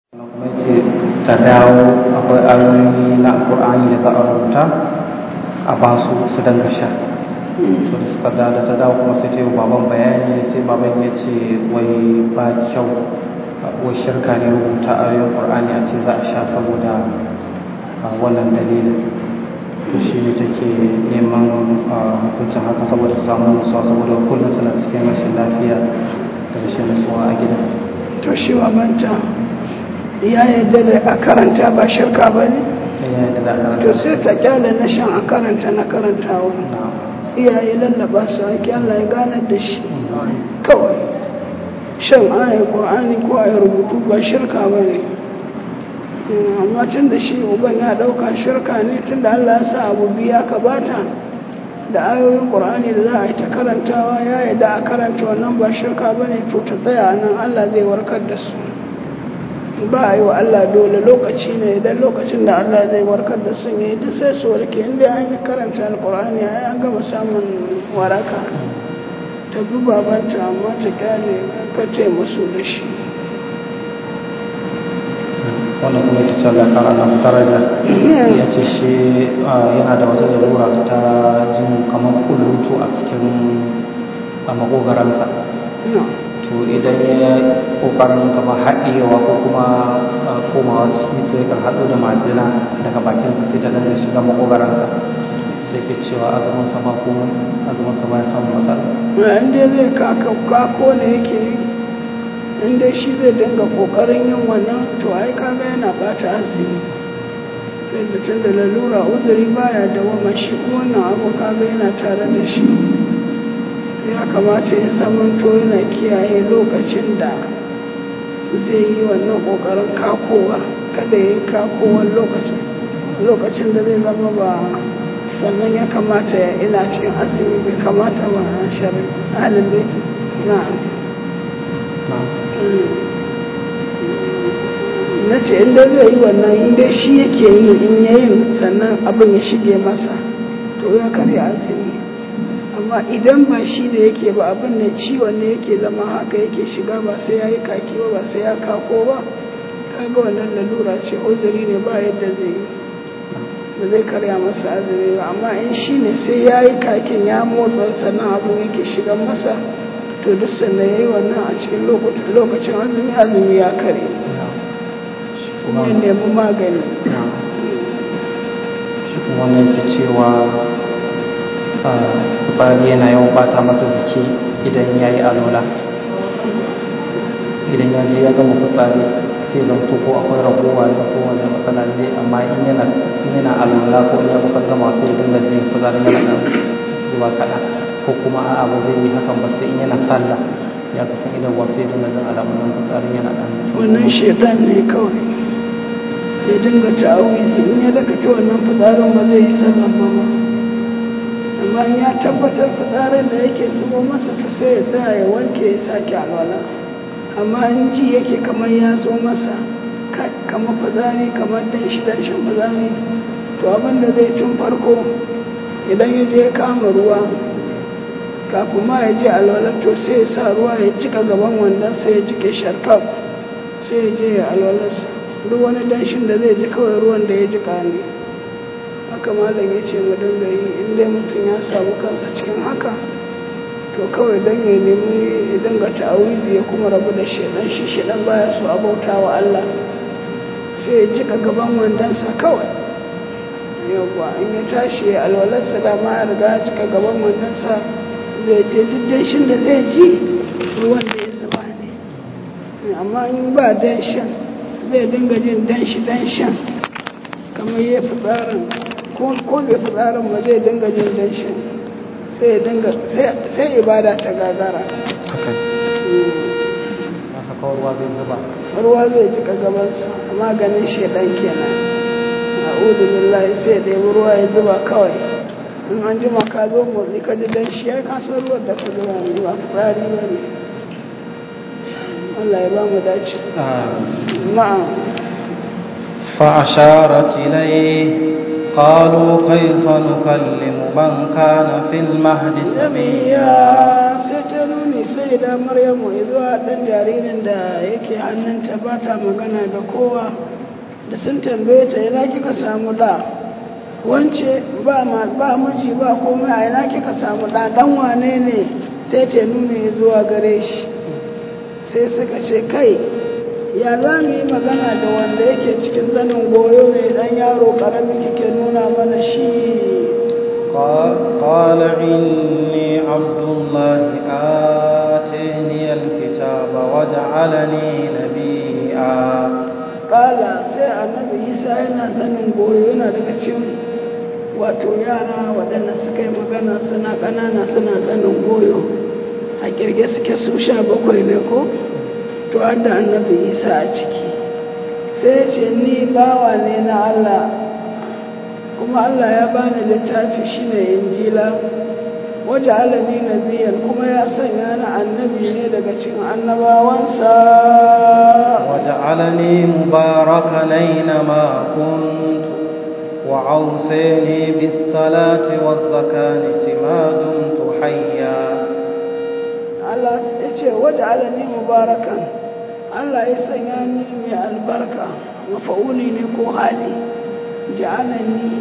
kuma ce ta dawo akwai ayoyi na alkur'ani da za a rubuta a ba su danga sha to da suka da ta dawo kuma sai ta yi baban bayani sai baban ya ce wai ba kyau wai shirka ne rubuta ayoyin qur'ani a ce za a sha saboda wannan dalilin to shi ne take neman hukuncin haka saboda ta samu nutsuwa saboda kullum suna cikin rashin lafiya da rashin nutsuwa a gida. To shi wa manta ya yadda da a karanta ba shirka ba ne? To sai ta kyale na shan a karanta na karantawa. Iyaye lallaba su ake Allah ya ganar da shi kawai. Shan ayar Qur'ani ko ayar rubutu ba shirka ba ne. Amma tun da shi uban ya ɗauka shirka ne tun da Allah ya sa abu biya ka bata da ayoyin Qur'ani da za a yi ta karantawa ya yadda a karanta wannan ba shirka ba ne to ta tsaya nan Allah zai warkar da su. Ba a yi wa Allah dole lokaci ne idan lokacin da Allah zai warkar da su ne duk sai su warke inda an yi karanta alkur'ani ya an gama samun waraka ta bi babanta amma ta kyale kace musu da shi wannan kuma ita ce Allah kara nan daraja ya ce shi yana da wata lalura ta jin kamar kullutu a cikin makogaransa to idan ya kokarin kamar haɗewa ko kuma komawa ciki to yakan haɗu da majina daga bakinsa sai ta danga shiga makogaransa sai ke cewa azumin sama ko azumin sama ya samu matsala inda zai kako ne yake inda shi zai dinga kokarin yin wannan to ai kaga yana bata azumi da tun da lalura uzuri baya dawama shi kuma wannan abu kaga yana tare da shi ya kamata ya samanto yana kiyaye lokacin da zai yi wannan kokarin kakowa kada ya yi kakowar lokacin da zai zama ba sannan ya kamata ya ina cikin asiri bai kamata ba a shari alibaiti na ce inda zai yi wannan inda shi yake yi in yayin sannan abin ya shige masa to ya karya asiri amma idan ba shi da yake ba abin da ciwon ne yake zama haka yake shiga ba sai ya yi kaki ba sai ya kako ba kaga wannan lalura ce uzuri ne ba yadda zai yi ba zai karya masa azumi ba amma in shi ne sai ya yi kakin ya motsa sannan abin yake shiga masa to duk sannan ya yi wannan a cikin lokacin azumi ya kare kuma ya nemi magani shi kuma wannan ke cewa fitsari yana yawan bata masa jiki idan ya yi alola idan ya je ya gama fitsari sai zan ko akwai ragowa ne ko wani matsala ne amma in yana alola ko in ya kusan gama sai dinga jin fitsarin yana dan zuwa kaɗan ko kuma a'a ba zai yi hakan ba sai in yana sallah ya kusan idan wasu ya dinga jin alamun fitsarin yana dan wannan shedan ne kawai ya dinga ta'awizi in ya dakata wannan fitsarin ba zai yi sallah ba amma ya tabbatar fitsarin da yake zubo masa to sai ya tsaya ya wanke ya sake alwala amma in ji yake kamar ya zo masa kamar fitsari kamar danshin fitsari to abinda zai tun farko idan ya je kama ruwa kafin ma ya je alwala to sai ya sa ruwa ya jika gaban wannan sai ya jike sharkaf sai ya je ya alwalarsa duk wani danshin da zai ji kawai ruwan da ya jika ne haka malam ya ce mu dinga yi inda mutum ya samu kansa cikin haka to kawai dan ya nemi ya dinga ta'awizi ya kuma rabu da shedan baya so a bauta wa Allah sai ya jika gaban wandansa kawai yawwa in ya tashi ya alwalarsa da ma ya riga jika gaban wandansa zai je duk danshin da zai ji ruwan da ya zuba ne amma in ba danshin zai dinga jin danshin kamar ya fi tsarin ko bai fi tsarin ba zai dinga jin danshin sai ibada ta gagara ruwa zai jika gabansa maganin shedan kenan a'udhu billahi sai da ruwa ya zuba kawai in an jima ka zo motsi ka ji danshi ya kasar ruwan da ka zuba ne ba fitsari ba ne Allah ya ba mu dace na'am فأشارت إليه قالوا كيف نكلم من كان في المهد سبيا sai ta nuni sai da maryamu zuwa ɗan jaririn da yake hannunta ba ta magana da kowa da sun tambaye ta ina kika samu da wance ba miji ba komai a ina kika samu da dan wane ne sai ta nuni zuwa gare shi sai suka ce kai ya za mu yi magana da wanda yake cikin zanin goyo ne dan yaro karami kike nuna mana shi قال إني عبد الله آتيني الكتاب وجعلني نبيا قال sai annabi Isa yana sanin goyo yana daga cikin wato yara waɗanda suka yi magana suna ƙanana suna sanin goyo a kirge suke su 17 ne ko to har da annabi Isa a ciki sai ya ce ni bawa ne na Allah kuma Allah ya bani littafi shine injila waje alani nabiyan kuma ya sanya ni annabi ne daga cikin annabawansa waje alani mubarakan aina kuntu wa awsani bis salati waz zakati ma dumtu hayya Allah yace waje alani mubarakan Allah ya sanya ni mai albarka mafauli ne ko hali ja'alani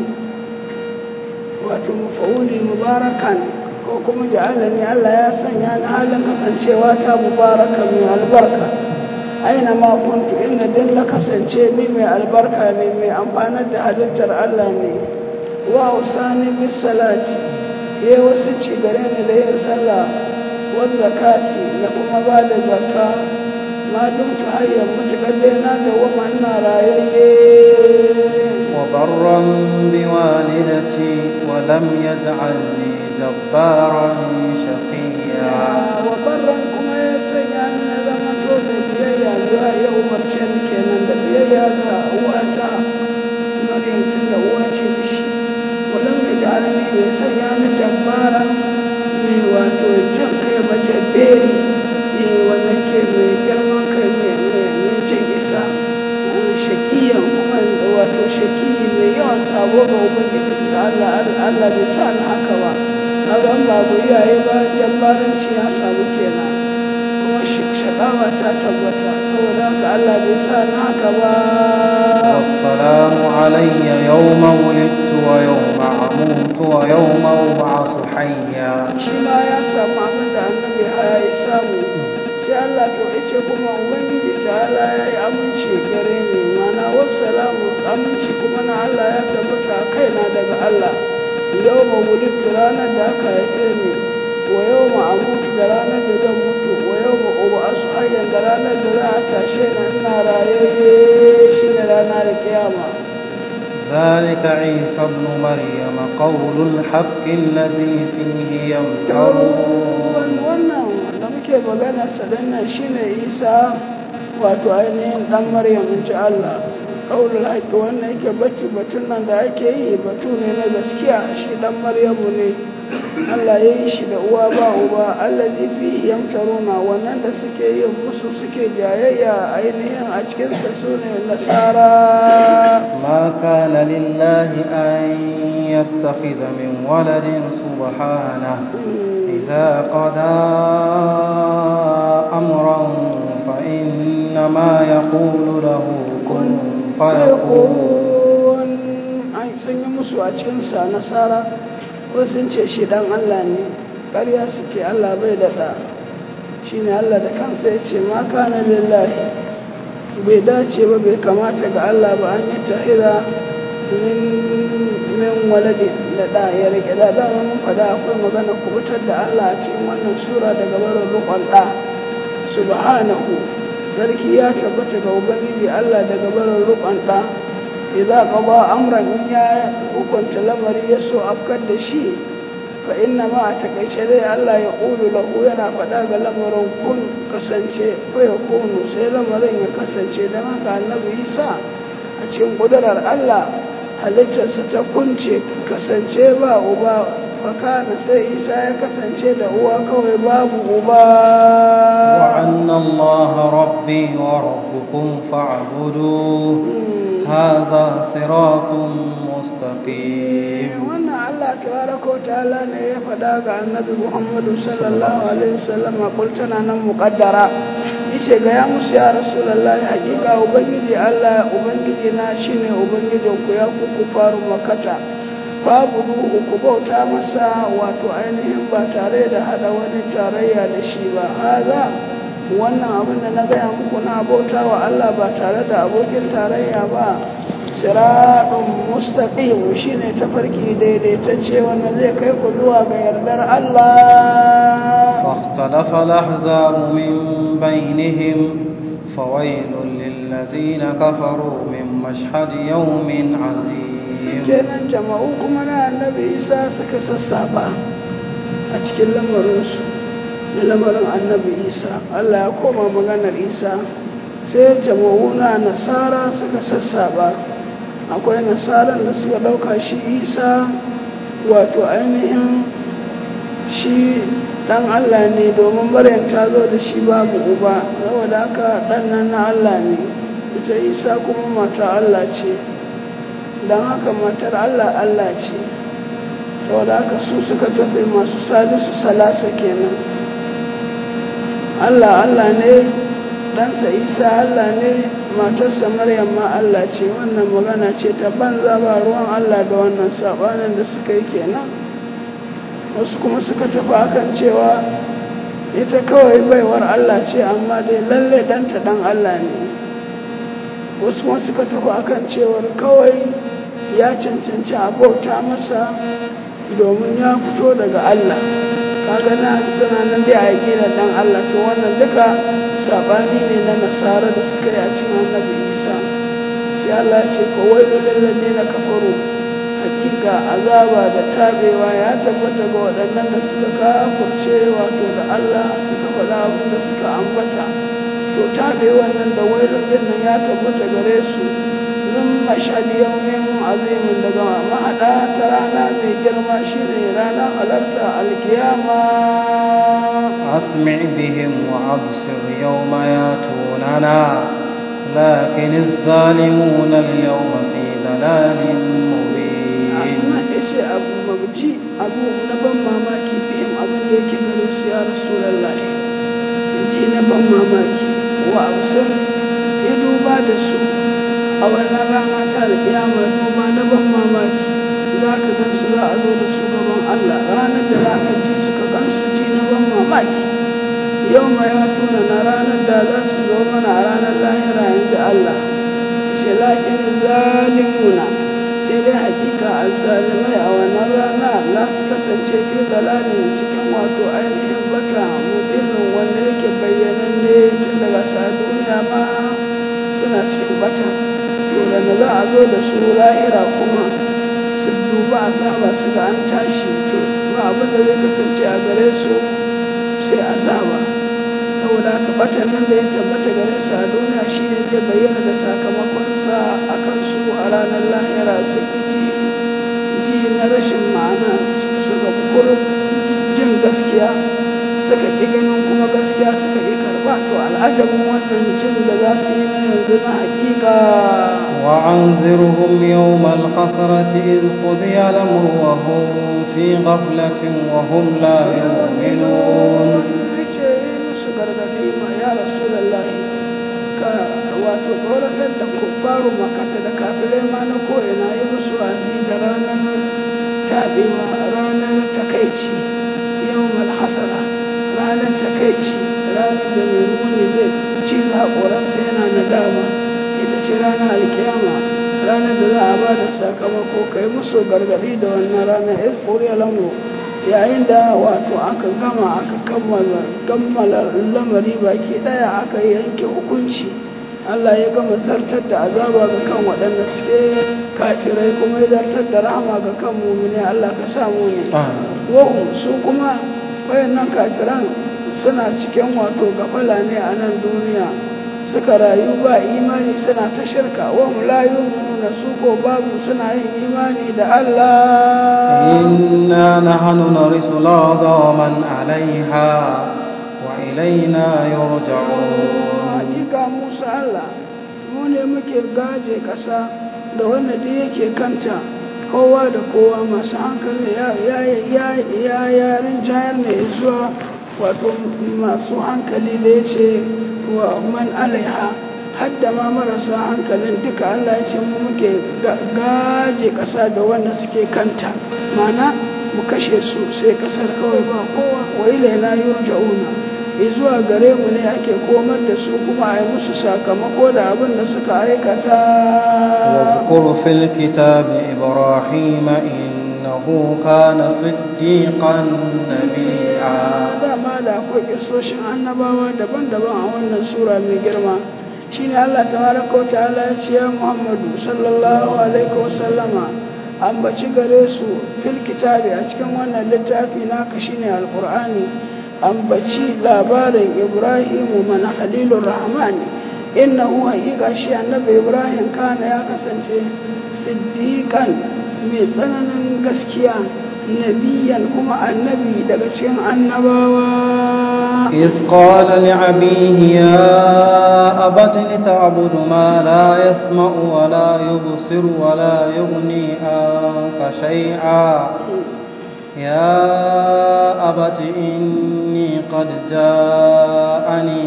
wato mafauli mubarakan ko kuma ja'alani Allah ya sanya ni halin kasancewa ta mubarakan mai albarka aina ma kuntu inna din la kasance ni mai albarka ne mai amfanar da halittar Allah ne wa usani bis salati yayi wasu ci gare ni da yin sallah wa zakati da kuma ba da zakka ma dumtu hayya mutakar dai na da wa manna rayayye وبرا بوالدتي ولم يجعلني جبارا شقيا وبرا كما يسني من زمن تو بييا zuwa yau marce nake nan da biyayya ga uwata Maryam tun da uwa ce mishi walam yaj'alni bai sanya ni jabbara mai wato jin kai ba jabberi wannan ke mai girman kai mai jin isa shakiyan kuma wato shaki mai yawan sabo ga ubangijinsa Allah bai sa ni haka ba kaga an babu iyaye ba jabbaranci ya samu kenan kuma shakawa ta tabbata saboda haka Allah bai sa ni haka ba wassalamu alayya yawma wulidtu wa yawma amutu wa yawma ub'athu hayya shi ma ya samu abin da annabi ya samu sai Allah to yace kuma ubangiji ta'ala ya yi aminci gare ni mana wassalamu aminci kuma na Allah ya tabbata kaina daga Allah yawma wulidtu ranar da aka haife ni wa yawma amutu da ranar da zan mutu wa yawma ub'asu hayyan da ranar da za a tashe ni ina rayayye shine ranar kiyama ذلك عيسى ابن مريم قول الحق الذي فيه يمترون wannan da muke magana sadannan shine Isa wato ainihin dan Maryam inji Allah qaulul haqq wannan yake batun nan da ake yi batu ne na gaskiya shi dan Maryamu ne Allah ya yi shi da uwa ba uba allazi fi yamtaruna wannan da suke yin musu suke jayayya ainihin a cikin sa sune nasara ma kana lillahi an yattakhidha min waladin subhanahu idza qada amran fa innama yaqulu lahu kun fayakun ai sun yi musu a cikin sa nasara ko sun ce shi dan Allah ne ƙarya suke Allah bai daɗa shi ne Allah da kansa ya ce ma kana lillahi bai dace ba bai kamata ga Allah ba an yi ta'ira min walade da ɗa ya rike da dama mun faɗa akwai magana kubutar da Allah a cikin wannan sura daga barin rukun ɗa subhanahu sarki ya tabbata ga ubangiji Allah daga barin rukun ɗa idza qada amran in ya hukunta lamari ya so afkar da shi fa inna ma takaice dai Allah ya qulu lahu yana faɗa ga lamarin kun kasance ko ya kunu sai lamarin ya kasance dan haka annabi Isa a cikin kudurar Allah halittarsa ta kunce kasance ba uba fakana sai Isa ya kasance da uwa kawai babu uba wa anna Allah rabbi wa rabbukum fa'buduhu هذا صراط مستقيم. wannan Allah tabaraka wa ta'ala ne ya faɗa ga annabi Muhammadu sallallahu alaihi wasallam a kultana nan muqaddara yace ga ya musu ya rasulullahi hakika ubangiji Allah ubangiji na shine ubangijin ku ya ku faru makata babu ku bauta masa wato ainihin ba tare da hada wani tarayya da shi ba haza wannan abin da na gaya muku na bauta wa Allah ba tare da abokin tarayya ba siratun mustaqim shine tafarki daidaitacce wanda zai kai ku zuwa ga yardar Allah. فاختلف الأحزاب من بينهم فويل للذين كفروا من مشهد يوم عظيم. kenan jama'u kuma na annabi Isa suka sassaba a cikin lamarinsu da lamarin annabi Isa. Allah ya koma maganar Isa sai jama'u na nasara suka sassaba. Akwai nasaran da suka dauka shi Isa wato ainihin shi dan Allah ne domin Maryam ta zo da shi babu uba saboda haka dan nan na Allah ne ita Isa kuma mata Allah ce dan haka matar Allah Allah ce saboda haka su suka tafi masu salisu salasa kenan Allah ne ɗansa Isa Allah ne matarsa Maryam ma Allah ce. Wannan magana ce ta banza ba ruwan Allah da wannan sabanin da suka yi kenan. Wasu kuma suka tafi akan cewa ita kawai baiwar Allah ce amma dai lalle ɗanta ɗan Allah ne. Wasu kuma suka tafi akan cewar kawai ya cancanci a bauta masa domin ya fito daga Allah. Kaga na suna nan dai a yaƙinar ɗan Allah to wannan duka sabani ne na nasara da suka yi a cikin annabi Isa. Sai Allah ya ce ko wailul lil ladina kafaru hakika azaba da tabewa ya tabbata ga waɗannan da suka kafirce wato da Allah suka faɗa abin da suka ambata to tabewa nan da wailul din nan ya tabbata gare su min mashhadi yawmin azimin daga mahada ta rana mai girma shine ranar halarta alkiyama. أسمع بهم وأبصر يوم ياتوننا لكن الظالمون اليوم في ضلال مبين. أسمع إيش أبو مبجي أبو نبم ماماكي بهم أبو ديكي بروس يا رسول الله جي نبم ماماكي وأبصر يدو بعد السوء أولا رانا القيامة دوبا نبم ماماكي ذاك دنس لا أدول سوء الله رانا دلاك جي سكا دنس جي نبم mamaki yau ma ya tuna na ranar da za su zo mana a ranar lahira inda Allah ce laƙin zalimuna sai dai hakika a zalimai a wannan rana za su kasance fi dalalin cikin wato ainihin bata mudinin wanda yake bayyananne tun daga sa duniya ma suna cikin bata to da za a zo da su lahira kuma su duba azaba su ga an tashi to ba abin da zai kasance a gare su sai azaba saboda haka batan nan da ya tabbata gare su a duniya shi ne zai bayyana da sakamakonsa a kansu a ranar lahira su ji na rashin ma'ana suka kurin jin gaskiya suka ƙi ganin kuma gaskiya suka ƙi karɓa to al'ajabin wannan jin da za su yi na yanzu na haƙiƙa. وأنذرهم يوم الحسرة إذ قضي الأمر وهم في غفلة وهم لا يؤمنون. يا رسول الله wato tsoratar da kuffaru makata da kafirai ma na ko'ina yi musu azi da ranar tabewa ranar takaici yau malhasara ranar takaici ranar da mai muni zai ci haƙoransa yana nadama ita ce ranar alkiyama ranar da za a ba da sakamako kai musu gargaɗi da wannan ranar izburi alamu yayin da wato aka gama aka kammala lamari baki daya aka yanke hukunci Allah ya gama zartar da azaba ga kan waɗanda suke kafirai kuma ya zartar da rahama ga kan mumine Allah ka samu ne wahum su kuma wayannan kafiran suna cikin wato gafala ne a nan duniya suka rayu ba imani suna ta shirka wahum la yu'minuna su ko babu suna yin imani da Allah. inna nahnu narisu al-ardha wa man 'alayha wa ilayna yurja'un. Hakika Musa Allah mu mu ne muke gaje ƙasa da wanda da yake kanta kowa da kowa masu hankali ya rinjayar ne zuwa wato masu hankali da ya ce wa man alaiha hadda ma marasa hankalin duka Allah ya ce mu muke gaje ƙasa da wanda suke kanta mana mu kashe su sai ƙasar kawai ba kowa wa ilaina yurja'una zuwa gare mu ne ake komar da su kuma a yi musu sakamako da abin da suka aikata. واذكر في الكتاب إبراهيم إنه كان صديقا نبيا. dama da akwai kisoshin annabawa daban-daban a wannan sura mai girma shine Allah tabaraka wa ta'ala ya ce ya Muhammadu sallallahu alaihi wa sallama ambaci gare su fil kitabi a cikin wannan littafi naka shine alqur'ani ambaci labarin Ibrahimu mana Khalilur Rahman innahu haqiqa shi annabi Ibrahim kana ya kasance siddiqan mai tsananin gaskiya nabiyan kuma annabi daga cikin annabawa iz qala li abihi ya abati ta'budu ma la yasma'u wa la yubsiru wa la yughni anka shay'a يا أبت إني قد جاءني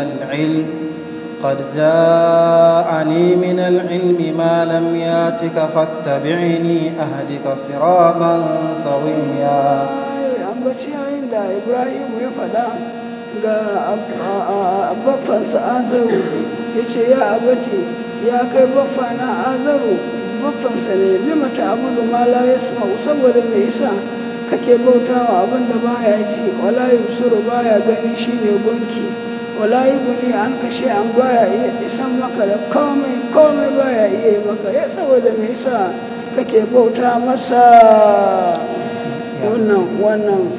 من العلم ما لم ياتك فاتبعني أهدك صراطا سويا ambaci yayin da Ibrahim ya faɗa ga baffansa Azaru ya ce ya abati ya kai baffana Azaru baffansa ne limata abudu ma la yasma'u saboda me yasa kake bautawa abin da baya ji wala yusuru baya gani shine gunki wala yuguni an kashe an baya iya isan maka da komai baya iya maka ya saboda me yasa kake bauta masa wannan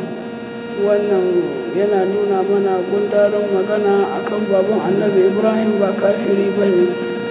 yana nuna mana gundarin magana akan baban annabi Ibrahim ba kafiri bane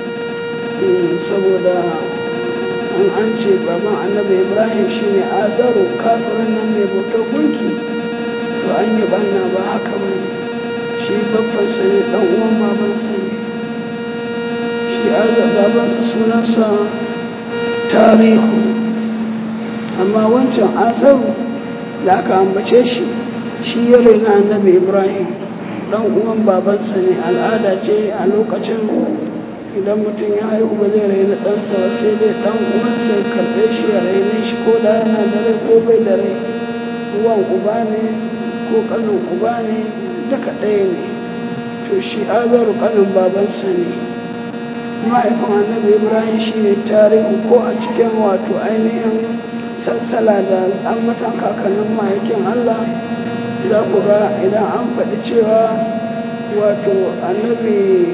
saboda an ce baban annabi Ibrahim shine Azaru kafirin nan mai bautar gunki to an yi banna ba haka ba shi babbansa ne dan uwan babansa ne shi babansa sunansa Tarihu amma wancan Azaru da aka ambace shi ya raina annabi Ibrahim dan uwan babansa ne al'ada ce a lokacin idan mutum ya haihu ba zai raina ɗansa ba sai dai ɗan uwansa ya karɓe shi ya raine shi ko da yana da rai ko bai da rai uwan uba ne ko ƙanin uba ne duka ɗaya ne to shi Azaru ƙanin babansa ne mahaifin annabi Ibrahim shi ne Tarihu ko a cikin wato ainihin salsala da ambatan kakannin mahaifin Allah za ku ga idan an faɗi cewa wato annabi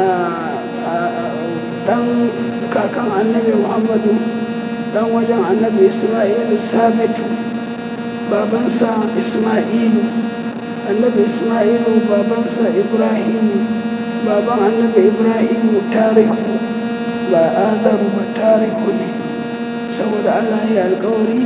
dan kakan annabi Muhammadu dan wajen annabi Isma'ilu Sabitu babansa Isma'ilu annabi Isma'ilu babansa Ibrahimu baban annabi Ibrahimu Tarihu ba Azaru ba Tarihu ne saboda Allah ya alƙawari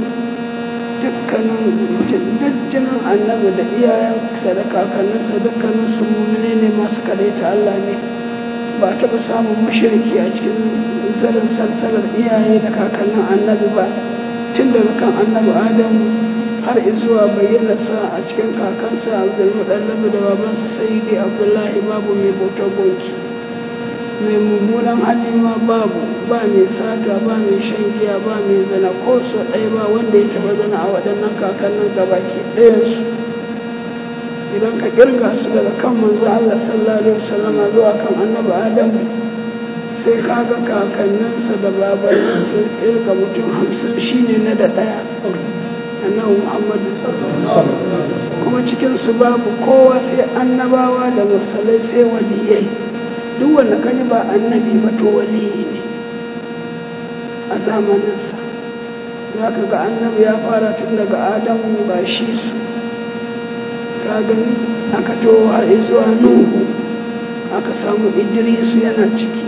dukkanin annabi da iyayensa da kakanninsa dukkanin su mu'mine ne masu kadaita Allah ne ba taɓa samun mashirki a cikin zarin salsalar iyaye da kakannin annabi ba tun daga kan annabi Adamu har izuwa bayyanarsa a cikin kakansa Abdulmuɗallabi da babansa Sayyidi Abdullahi babu mai bautar gonki mai mummunan hali ma babu ba mai sata ba mai shan giya ba mai zana ko so ɗaya ba wanda ya taɓa zana a waɗannan kakannin gabaki ɗayansu idan ka kirga su daga kan manzo Allah sallallahu alaihi wasallam zuwa kan annabi Adamu sai kaga kakanninsa da babanninsa kirga mutum 50 shine na da ɗaya annabi Muhammadu kuma cikin su babu kowa sai annabawa da mursalai sai waliyai duk wanda kaji ba annabi ba to waliyi ne a zamaninsa za ka ga annabi ya fara tun daga Adamu ba shi su ka gani aka towa zuwa Nuhu aka samu Idrisu yana ciki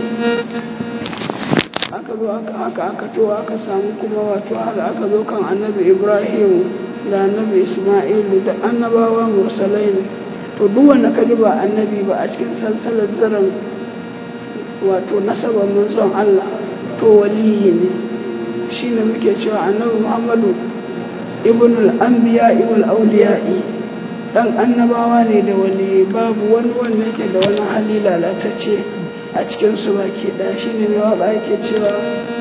aka zo aka towa aka samu kuma wato har aka zo kan annabi Ibrahim da annabi Isma'ilu da annabawa mursalai ne to duk wanda kaji ba annabi ba a cikin salsalar zaran wato nasabar manzon Allah to waliyi ne. Shine muke cewa annabi Muhammadu ibnul anbiya ibn auliya'i, dan annabawa ne da wali, babu wani wanda yake da wani hali lalatacce a cikin su baki daya. Shine mai waka yake cewa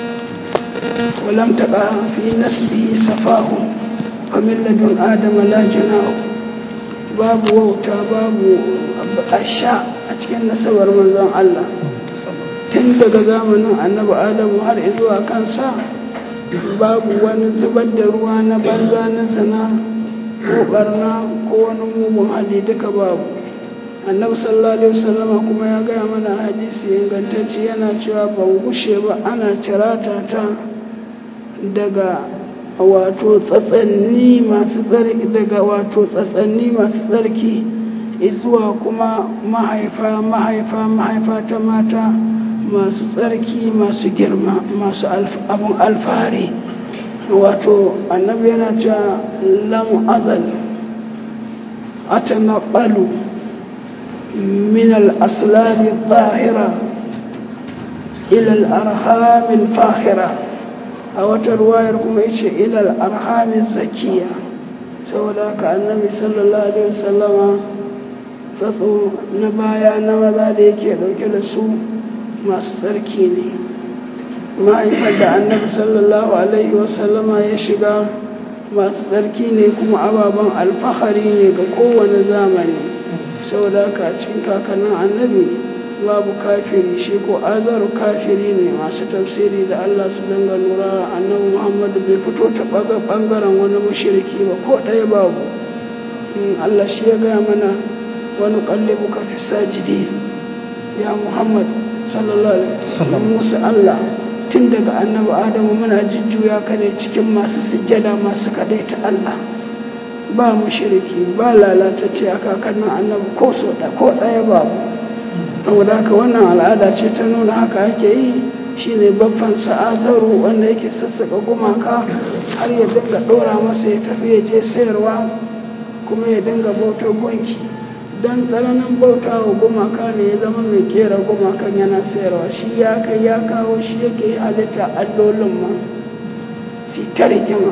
walam taqa fi nasbi safahu fa min ladun adama la junahu, babu wauta babu asha a cikin nasabar manzon Allah tun daga zamanin annabi Adamu har zuwa kansa. Babu wani zubar da ruwa na banza na zina ko barna ko wani mugun hali, duka babu. Annabi sallallahu alaihi wasallama kuma ya gaya mana hadisi ingantacce yana cewa ban gushe ba ana cirata ta daga wato tsatsanni masu tsarki, daga wato tsatsanni masu tsarki zuwa kuma mahaifa ta mata masu tsarki masu girma masu abun alfahari. Wato annabi yana cewa lam azal atanaqalu min al-aslab al-tahira ila al-arham al-fahira, a wata ruwayar kuma yace ila al-arham az-zakiya. saboda haka annabi sallallahu alaihi wasallama tsatso na baya na maza da yake dauke da su masu tsarki ne. Mahaifar da annabi sallallahu alaihi wasallama ya shiga masu tsarki ne kuma ababen alfahari ne ga kowane zamani. saboda haka a cikin kakannin annabi babu kafiri, shi ko azaru kafiri ne. Masu tafsiri da Allah su dinga lura annabi Muhammadu bai fito ta bangaren wani mushriki ba ko ɗaya babu. Allah shi ya gaya mana wani kallibuka fi sajidi ya Muhammad sallallahu alaihi wasallam. Musa Allah tun daga annabi Adamu muna jujjuya ka ne cikin masu sujjada masu kadaita Allah, ba mushriki ba lalatacce a kakannin annabi ko so da ko ɗaya babu. saboda haka wannan al'ada ce ta nuna haka ake yi. shine babban sa'azaru wanda yake sassaka gumaka har ya dinga ɗora masa ya tafi ya je sayarwa kuma ya dinga bautar gunki. dan tsananin bauta wa gumaka ne ya zama mai kera gumakan yana sayarwa. Shi ya kai ya kawo shi yake halitta allolin ma si ta rigima.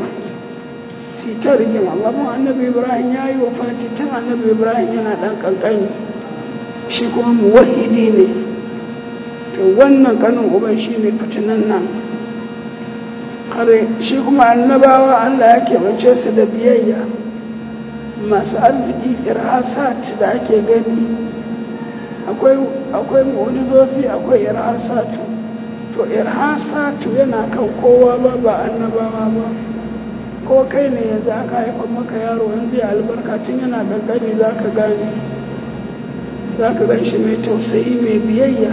Baban annabi Ibrahim ya yi wafati tun annabi Ibrahim yana ɗan ƙanƙani, shi kuma muwahidi ne. to wannan kanin uban shi ne fitinan nan. shi kuma annabawa Allah ya keɓance su da biyayya. Masu arziki irhasat da ake gani akwai mu'ujizozi akwai irhasatu. to irhasatu yana kan kowa ba annabawa ba. ko kai ne yanzu aka haifar maka yaro in zai albarka tun yana gangani za ka gane, za ka gan shi mai tausayi mai biyayya.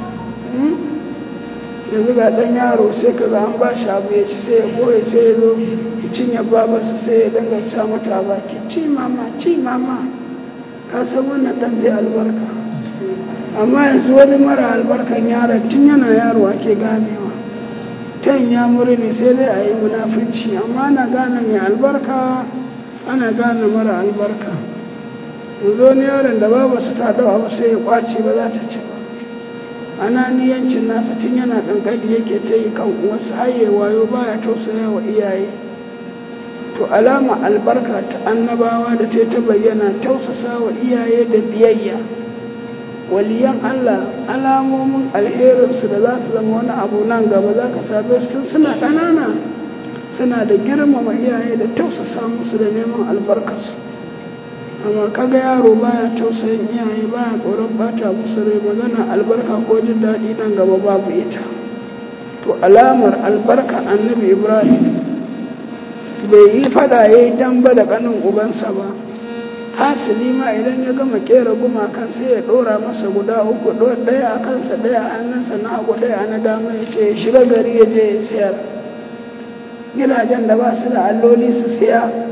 yanzu ga ɗan yaro sai ka ga an ba shi abu ya ci sai ya goye sai ya zo cinye babarsa sai ya danganta mata a baki, ci mama ka san wannan ɗan zai albarka. amma yanzu wani mara albarkan yaron tun yana yaro ake ganewa. tan ya murni sai dai a yi munafunci, amma ana gane mai albarka ana gane mara albarka. yanzu wani yaron da babarsa ta dawa sai ya kwace ba za ta ci ba. ananiyancin nasa tun yana ƙanƙani yake ta yi kan wasu haye wayo baya tausaya wa iyaye. to alama albarka ta annabawa da ta bayyana tausasa wa iyaye da biyayya. waliyan Allah alamomin alherinsu da za su zama wani abu nan gaba za ka same su tun suna ƙanana suna da girmama iyaye da tausasa musu da neman albarkarsu. amma kaga yaro baya tausayin iyaye baya tsoron bata musu rai, magana albarka ko jin daɗi nan gaba babu ita. to alamar albarka annabi Ibrahim bai yi fada ya yi damba da ƙanin ubansa ba. hasili ma idan ya gama kera gumakan sai ya ɗora masa guda uku, ɗaya a kansa ɗaya a hannunsa na hagu ɗaya na dama, ya ce shiga gari ya je ya siyar. gidajen da ba su da alloli su siya.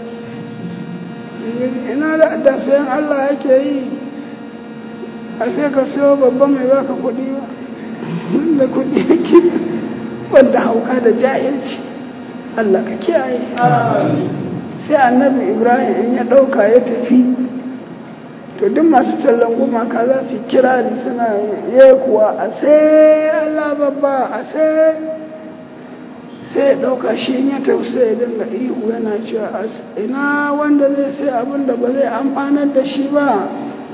ina da sayan Allah yake yi a sai ka siyo babban mai baka kuɗi ba, wanda kuɗi yake wanda hauka da jahilci. Allah ka kiyaye. sai annabi Ibrahim in ya ɗauka ya tafi to duk masu tallan gumaka za su kira ni suna kuwa a sai Allah babba a sai ɗauka shi ya tausaye dinga ihu yana cewa ina wanda zai sai abin da ba zai amfanar da shi ba,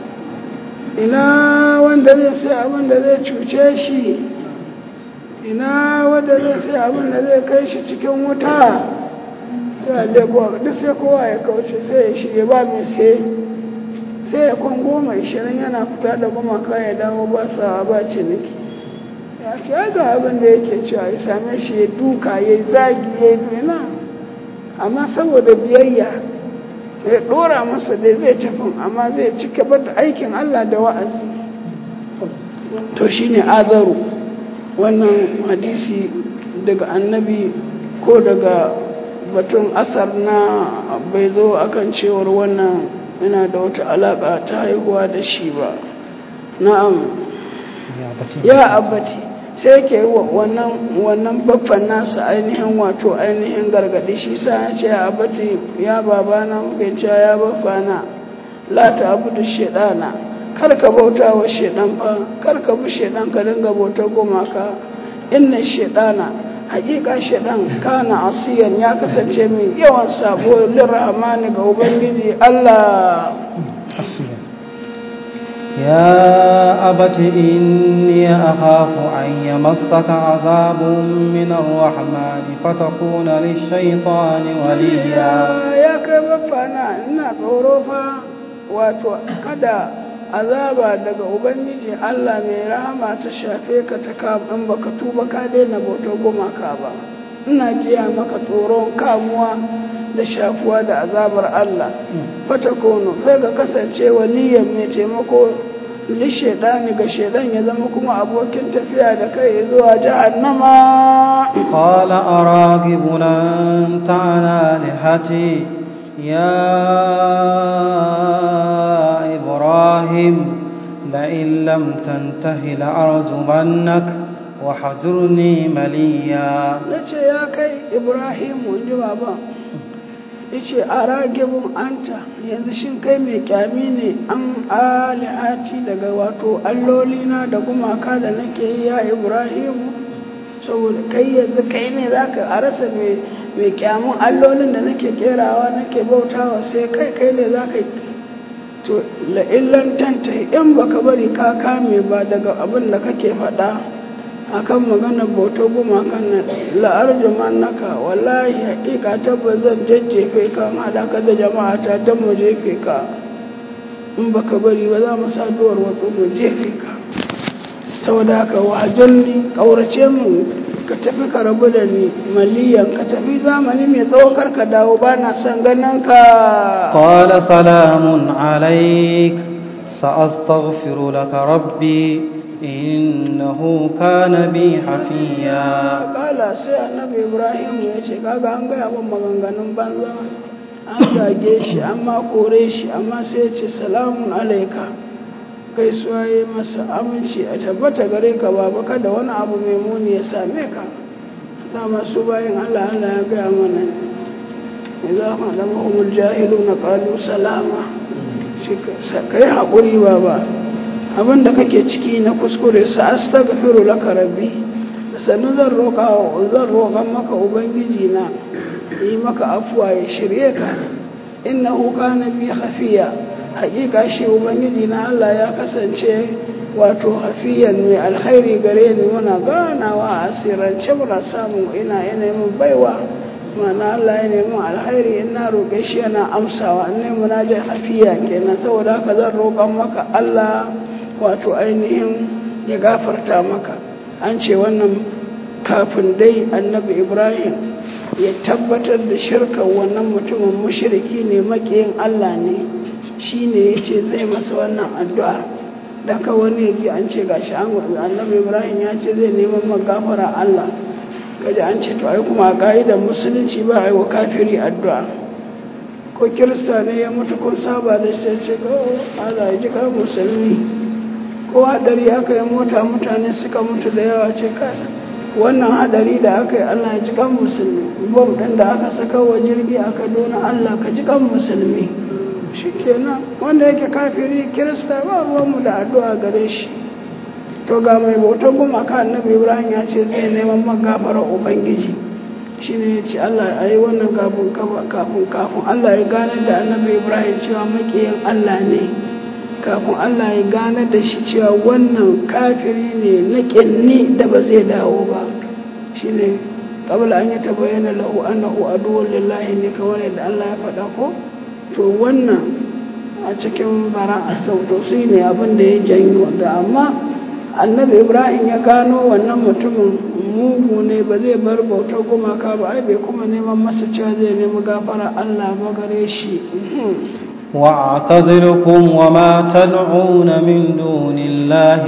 ina wanda zai sai abin da zai cuce shi, ina wanda zai sai abin da zai kai shi cikin wuta. sai duk sai kowa ya kauce sai ya shige ba mai sai ya kwan 10-20 yana fita da gumaka ya dawo ba sa ba ciniki. Ya ce ga abin da yake cewa ya same shi ya duka ya zagi ya duna, amma saboda biyayya ya dora masa da zai tafi, amma zai ci gaba da aikin Allah da wa'azi. To shine azaru, wannan hadisi daga annabi ko daga batun asar na bai zo akan cewar wannan yana da wata alaƙa ta haihuwa da shi ba. Na'am, ya abati sai ke wannan babban nasa ainihin wato ainihin gargaɗi. Shi sa ya ce ya abati ya babana, muka ce ya babbana, la ta abu da shaidana, kar ka bauta wa shaidan fa, kar ka bi shaidan ka dinga bautar gumaka. Inna shaidana, hakika shaidan kana asiyan ya kasance mai yawan sabo lirrahmani ga ubangiji Allah. asiyan ya abati inni akhafu an yamassaka azabun min ar-rahman fatakuna lish-shaytani waliya. Ya kai bafana, ina tsoro fa wato kada azaba daga ubangiji Allah mai rahama ta shafe ka ta in baka tuba ka daina bautar gumaka ba. Ina jiya maka tsoron kamuwa da shafuwa da azabar Allah. Fatakono sai ka kasance waliyan mai taimako lishedani ga shedan ya zama kuma abokin tafiya da kai zuwa jahannama. qala aragibun anta an alihati ya إبراهيم لئن لم تنته لأرجمنك وحجرني مليا. nace ya kai Ibrahim wanda baba yace aragibun anta, yanzu shin kai mai kyami ne an alihati daga wato allolina da gumaka da nake yi ya Ibrahim? Saboda kai yanzu kai ne zaka arasa mai kyamun allolin da nake kerawa nake bautawa, sai kai ne zaka to la'illan tanta in baka bari ka kame ba daga abin da kake faɗa akan maganar bautar gumakan nan, la'arjuman naka, wallahi haƙiƙa tabbas zan jajjefe ka, ma da ka da jama'a ta don mu jefe ka. In baka bari ba za mu sa duwar watsu mu jefe ka. Saboda haka wajen ƙaurace mu, ka tafi ka rabu da ni maliyan, ka tafi zamani mai tsawo, kar ka dawo, ba na son ganin ka. qala salamun alaik sa'astaghfiru laka rabbi innahu kana bi hafiya. Kala sai annabi Ibrahim ya ce kaga an gaya min maganganun banza, an zage shi amma kore shi, amma sai ya ce salamun alaika, gaisuwa yi masa aminci a tabbata gare ka baba, kada wani abu mai muni ya same ka. Dama su bayan Allah ya gaya mana ne za mu da mahimul jahilu na ƙalu salama, ka yi haƙuri baba, abinda kake ciki na kuskure sa astaghfiru laka rabbi, sannan zan roƙan maka ubangiji na yi maka afuwa ya shirye ka. Innahu kana bi khafiya, hakika shi ubangiji na Allah ya kasance wato hafiyan mai alkhairi gare ni, muna ganawa a asirance muna samun ina yanayin baiwa, mana Allah ya nemi alkhairi in na roƙe shi yana amsawa, in nemi na je hafiya kenan. Saboda haka zan roƙan maka Allah wato ainihin ya gafarta maka. An ce wannan kafin dai annabi Ibrahim ya tabbatar da shirka wannan mutumin mushriki ne, makiyin Allah ne, shi ne ya ce zai masa wannan addu'a. Daga wani yaji an ce gashi annabi Ibrahim ya ce zai neman magafara Allah, kaji an ce to ai kuma a ƙa'idar musulunci ba a yi wa kafiri addu'a. Ko kirista ne ya mutu kun saba da shi ce ko Allah ya ji ka musulmi, ko hadari aka yi mota mutane suka mutu da yawa ce kai wannan hadari da aka yi Allah ya ji kan musulmi, bom ɗin da aka saka wa jirgi a Kaduna Allah ka ji kan musulmi. shikenan wanda yake kafiri kirista ba ruwanmu da addu'a gare shi. To ga mai bautar gumaka annabi Ibrahim ya ce zai neman magafarar ubangiji, shine ya ce Allah ayi wannan kafin Allah ya gane da annabi Ibrahim cewa makiyin Allah ne, kafin Allah ya gane da shi cewa wannan kafiri ne na ƙinni da ba zai dawo ba, shine qabla an yatabayyana lahu annahu aduwwun lillahi ne kamar yadda Allah ya faɗa ko. To wannan a cikin bara'a to shi ne abin da ya janyo da, amma annabi Ibrahim ya gano wannan mutumin mugu ne ba zai bar bautar gumaka ba, ai bai kuma neman masa cewa zai nemi gafara Allah ba gare shi. وأعتزلكم وما تدعون من دون الله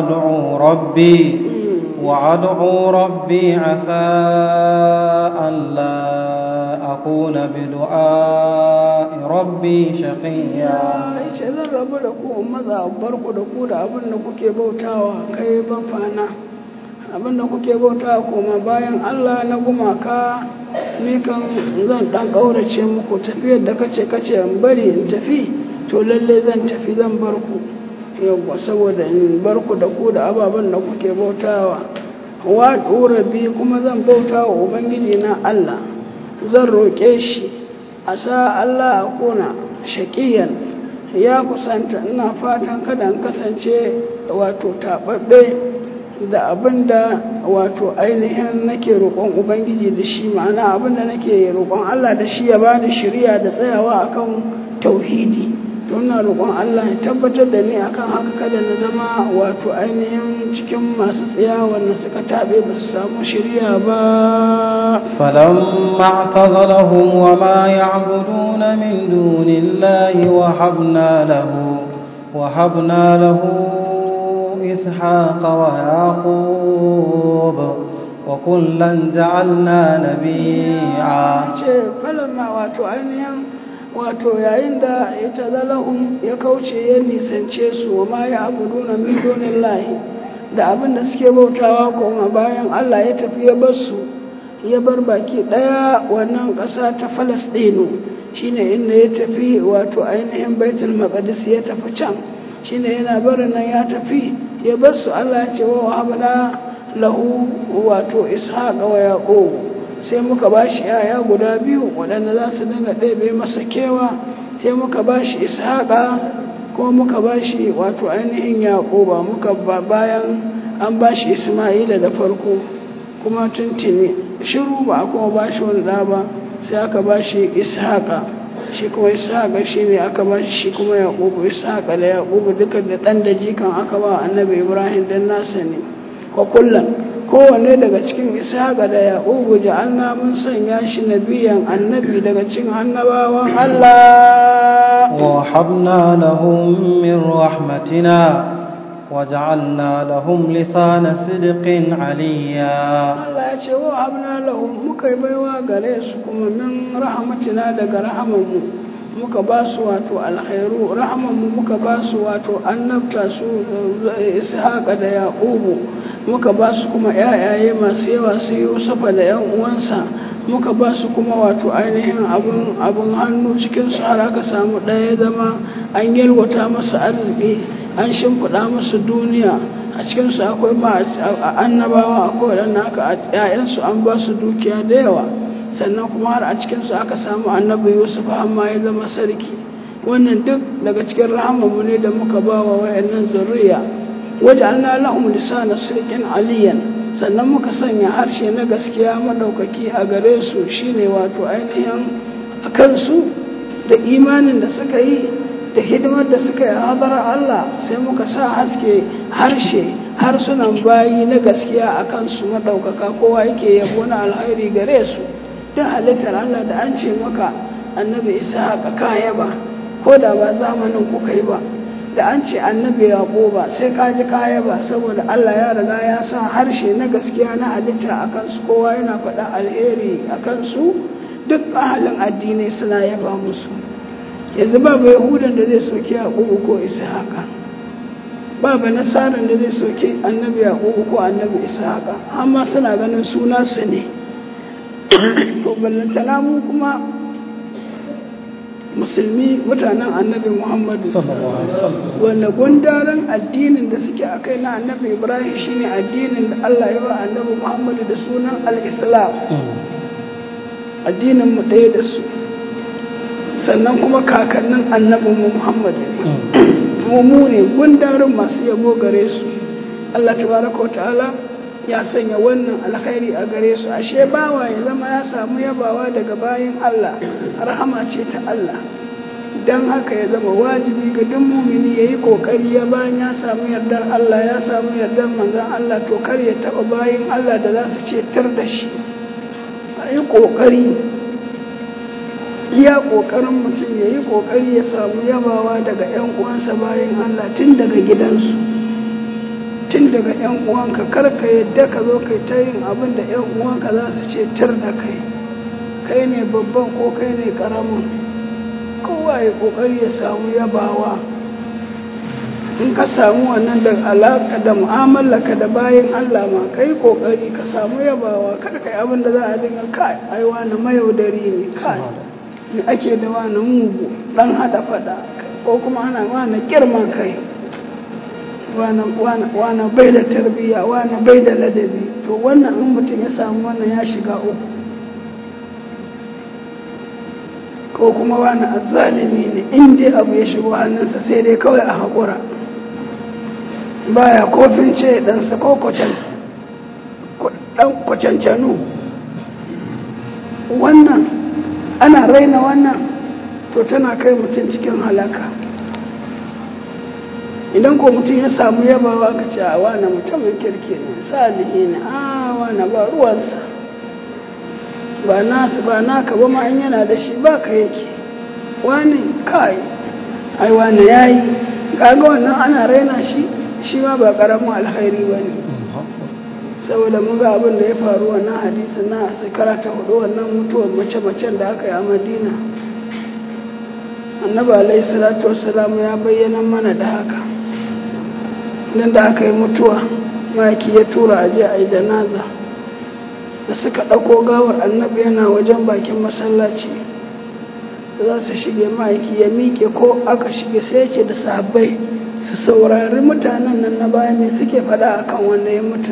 وأدعو ربي عسى ألا أكون بدعاء ربي شقيا. ce zan rabu da ku maza barku da ku da abin da kuke bautawa kai bafana, abin da kuke bautawa koma bayan Allah na gumaka, ni kan zan dan kaurace muku. Tafiyar da kace in bari in tafi, to lalle zan tafi, zan barku yawa saboda in barku da ku da ababen da kuke bautawa. Wa rabbi kuma zan bautawa ubangiji na Allah, zan roke shi asa Allah akuna shaqiyan, ya kusanta ina fatan kada in kasance wato tababbe da abinda wato ainihin nake roƙon ubangiji da shi, ma'ana abinda nake roƙon Allah da shi ya bani shiriya da tsayawa akan tauhidi. To ina roƙon Allah ya tabbatar da ni akan haka, kada na zama wato ainihin cikin masu tsaya wanda suka tabe ba su samu shiriya ba. falamma i'tazalahum wa ma ya'buduna min dunillahi wa habna lahu ishaqa wa yaqub wa kullan ja'alna nabiyya. ce falamma wato ainihin wato yayin da ya tazalahum ya kauce ya nisance su wa ma ya abuduna min dunillahi da abin da suke bautawa kuma bayan Allah ya tafi ya bar su, ya bar baki daya wannan ƙasa ta Falastinu, shine inda ya tafi wato ainihin Baitul Maqdis ya tafi can, shine yana barin nan ya tafi ya bar su. Allah ya ce wa habna lahu wato Ishaqa wa Yaqub, sai muka ba shi yaya guda biyu waɗanda za su dinga ɗebe masa kewa, sai muka ba shi Ishaqa ko muka ba shi wato ainihin Yaquba, bayan an ba shi Isma'ila da farko kuma tuntuni shiru ba a kuma ba shi wani ɗa ba, sai aka ba shi Ishaqa, shi kuma Ishaqa shi ne aka ba shi kuma Yaqubu. Ishaqa da Yaqubu duka da ɗan da jikan aka ba annabi Ibrahim dan nasa ne. Wa kullum kowanne daga cikin Ishaqa da Yaqubu ja'alna mun sanya shi nabiyan annabi daga cikin annabawan Allah. wa habna lahum min rahmatina wa ja'alna lahum lisana sidqin aliyya. Allah ya ce wa habna lahum muka baiwa gare su kuma min rahmatina daga rahamanmu, muka ba su wato alkhairu, rahamanmu muka ba su wato annabta su Ishaqa da Yaqubu, muka ba su kuma yayaye masu yawa su Yusufa da yan uwansa, muka ba su kuma wato ainihin abun hannu cikin su har aka samu ɗaya zama an yalwata masa arziki, an shimfiɗa musu duniya. A cikin su akwai ma annabawa, akwai waɗanda aka ƴaƴansu an ba su dukiya da yawa, sannan kuma har a cikin su aka samu annabi Yusuf amma ya zama sarki. Wannan duk daga cikin rahamanmu ne da muka ba wa wayannan zuriya. waj'alna lahum lisana sidqin aliyan, sannan muka sanya harshe na gaskiya madaukaki a gare su, shine wato ainihin akan su da imanin da suka yi da hidimar da suka yi a hadarar Allah, sai muka sa haske harsunan bayi na gaskiya akan su madaukaka, kowa yake yabo na alkhairi gare su. Da halittar Allah da an ce maka annabi Ishaqa kaya ba, ko da ba zamanin kuka yi ba, da an ce annabi Yaquba sai ka ji kaya ba, saboda Allah ya riga ya sa harshe na gaskiya na halitta akan su, kowa yana faɗa alheri akan su, duk ahalin addinai suna yaba musu. Yanzu babu Yahudan da zai soke Yaqubu ko Ishaqa, babu Nasaran da zai soke annabi Yaqubu ko annabi Ishaqa, amma suna ganin suna su ne. To ballantana mu kuma musulmi mutanen annabi Muhammadu wanda gundaren addinin da suke a kai na annabi Ibrahim shine addinin da Allah ya ba annabi Muhammadu da sunan al-Islam addinin mu ɗaya da su sannan kuma kakannin annabin mu Muhammadu mu ne gundaren masu yabo gare su Allah tabaraka wa ta'ala ya sanya wannan alkhairi a gare su ashe bawa ya zama ya samu yabawa daga bayin Allah rahama ce ta Allah dan haka ya zama wajibi ga duk mu'mini yayi kokari ya bayan ya samu yardar Allah ya samu yardar manzon Allah to kar ya taba bayin Allah da za su ce tar da shi ayi kokari iya kokarin mutum yayi kokari ya samu yabawa daga ƴan uwansa bayin Allah tun daga gidansu tun daga ‘yan uwanka karka yadda ka zo kai ta yin abin da ‘yan uwanka za su ce tar da kai kai ne babban ko kai ne ƙaramin kowa ya ƙoƙari ya samu yabawa in ka samu wannan da alaƙa da mu'amalaka da bayan Allah ma ka yi ƙoƙari ka samu yabawa karka yi abin da za a dinga kai ai wani mayaudari ne kai ne ake da wani mugu ɗan haɗa faɗa ko kuma ana wani girman kai wane bai da tarbiyya wane bai da ladabi to wannan in mutum ya samu wannan ya shiga uku ko kuma wane azzalimi ne in dai abu ya shigo hannunsa sai dai kawai a haƙura baya kofin ce ɗansa ko kwacancanu wannan ana raina wannan to tana kai mutum cikin halaka idan ko mutum ya samu yabawa ka ce a wane mutumin kirki ne salihi ne a wane ba ruwansa ba naka ba ma in yana da shi ba ka yake wane kai ai wane ya yi kaga wannan ana raina shi shi ma ba karamin alkhairi ba ne saboda mun ga abin da ya faru wannan hadisin na shekara ta 4 wannan mutuwar mace-macen da aka yi a Madina annabi alaihi salatu wassalam ya bayyana mana da haka nan da aka yi mutuwa maki ya tura aje a yi janaza da suka ɗauko gawar annabi yana wajen bakin masallaci za su shige maki ya miƙe ko aka shige sai ce da sahabbai su saurari mutanen nan na baya mai suke faɗa akan wanda ya mutu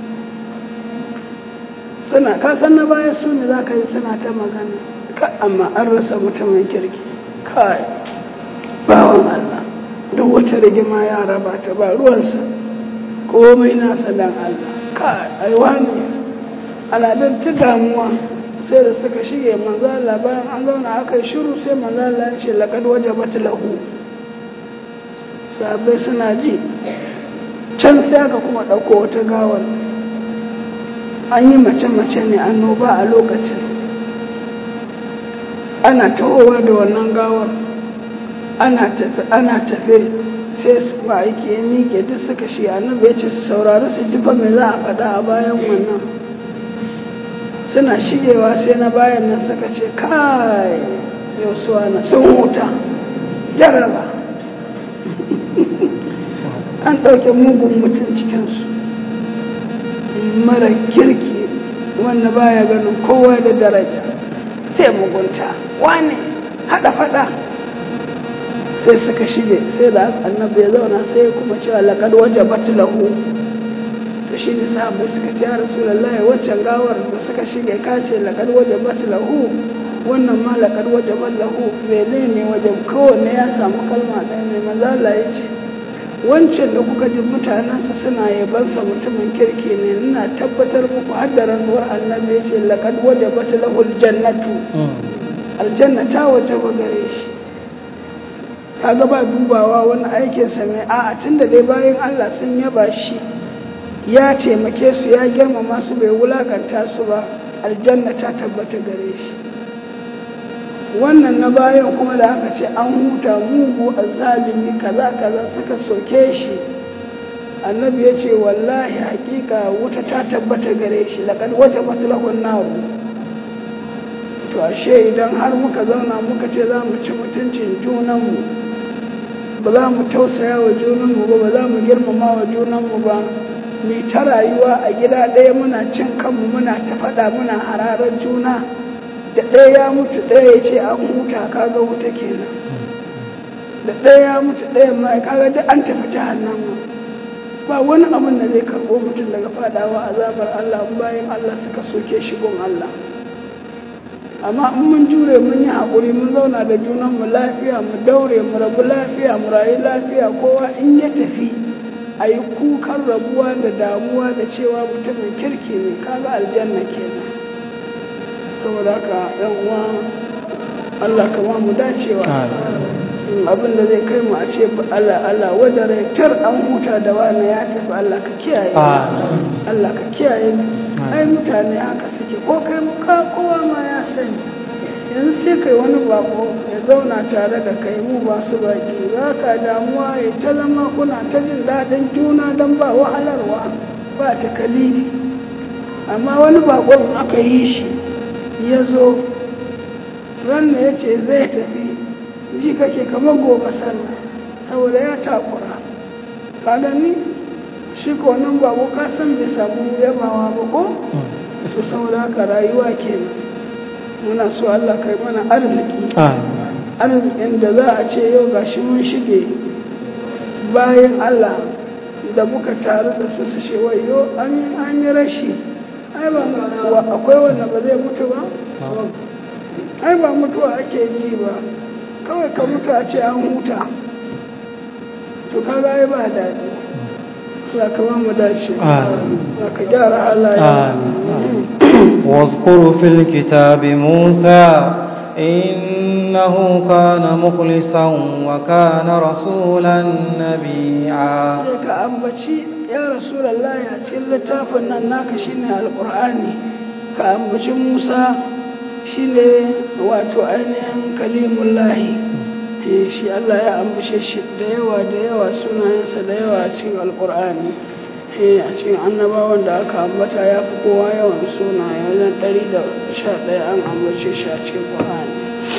suna kasan na baya su ne za ka yi suna ta magana amma an rasa mutumin kirki kai bawan Allah duk wata rigima ya raba ta ba ruwansa komai nasa dan Allah ka aiwa ne aladar ta damuwa sai da suka shige manzo Allah bayan an zauna aka yi shiru sai manzo Allah ya ce laqad wajabat lahu sahabbai suna ji can sai aka kuma dauko wata gawar an yi mace-mace ne annoba a lokacin ana tahowa da wannan gawar ana tafe sai su ma'aiki ya miƙe duk suka shi annabi ya ce su saurari su jifa mai za a faɗa a bayan wannan suna shigewa sai na bayan nan suka ce kai yau suwa na sun huta jaraba an ɗauke mugun mutum cikinsu mara kirki wanda baya ganin kowa da daraja sai mugunta wane haɗa faɗa sai suka shige sai da annabi ya zauna sai kuma cewa laqad wajabat lahu to shi ne sahabbai suka ce ya rasulullahi waccan gawar da suka shige kace laqad wajabat lahu wannan ma laqad wajabat lahu menene wajen kowanne ya samu kalma ɗaya mai manzo Allah ya ce wancan da kuka ji mutanensa suna yabansa mutumin kirki ne ina tabbatar muku har da rantsuwar annabi ya ce laqad wajabat lahu aljannatu aljanna ta wajaba gare shi kaga ba dubawa wani aikinsa mai a'a tunda dai bayan Allah sun yaba shi ya taimake su ya girmama su bai wulakanta su ba aljanna ta tabbata gare shi wannan na bayan kuma da aka ce an huta mugu azzalimi kaza kaza suka soke shi annabi ya ce wallahi hakika wuta ta tabbata gare shi laqad wajabat lahu an-nar to ashe idan har muka zauna muka ce za mu ci mutuncin junanmu ba za mu tausaya wa junanmu ba za mu girmama wa junanmu ba mu ta rayuwa a gida ɗaya muna cin kanmu muna ta faɗa muna hararar juna da ɗaya ya mutu ɗaya ya ce an huta kaga wuta kenan, da ɗaya ya mutu ɗaya ma kaga duk an tafi jahannama. Ba wani abin da zai karɓo mutum daga fadawa azabar Allah bayan Allah suka soke shi gun Allah. Amma in mun jure mun yi haƙuri mun zauna da junanmu lafiya, mu daure mu rabu lafiya, mu rayu lafiya, kowa in ya tafi a yi kukan rabuwa da damuwa da cewa mutumin kirki ne, kaga aljanna kenan. Saboda haka ɗan uwa Allah kama mu dacewa abin da zai kai mu a ce Allah wadda tar an huta da wani ya tafi, Allah ka kiyaye, Allah ka kiyaye. Ai mutane haka suke, ko kai kowa ma ya sani. Yanzu sai kai wani bako ya zauna tare da kai, mu ba su baki za ka damuwa ya ta zama kuna ta jin daɗin juna don ba wahalarwa ba ta kalili. Amma wani bakon aka yi shi ya zo ran da ya ce zai tafi ji kake kamar gobe sallah saboda ya takura. Ka gani shi ko nan babu ka san bai samu yabawa ba ko su, saboda haka rayuwa kenan. Muna so Allah kai mana arziki, arzikin da za a ce yau gashi mun shige bayan Allah da muka taru da su ce wayo an yi rashi. Ai ba akwai wanda ba zai mutu ba, ai ba mutuwa ake ji ba, kawai ka mutu a ce an huta, to kaga ai ba daɗi. Allah ka ba mu dace, Allah ka gyara halaye. واذكر في الكتاب موسى إنه كان مخلصا وكان رسولا نبيا. ka ambaci ya rasulullahi a cikin littafin nan naka shine alqur'ani, ka ambaci Musa shine wato ainihin kalimullahi. Shi Allah ya ambace shi da yawa sunayensa da yawa a cikin alqur'ani. A cikin annabawan da aka ambata ya fi kowa yawan sunaye, wajen 111 an ambace shi a cikin Qur'ani.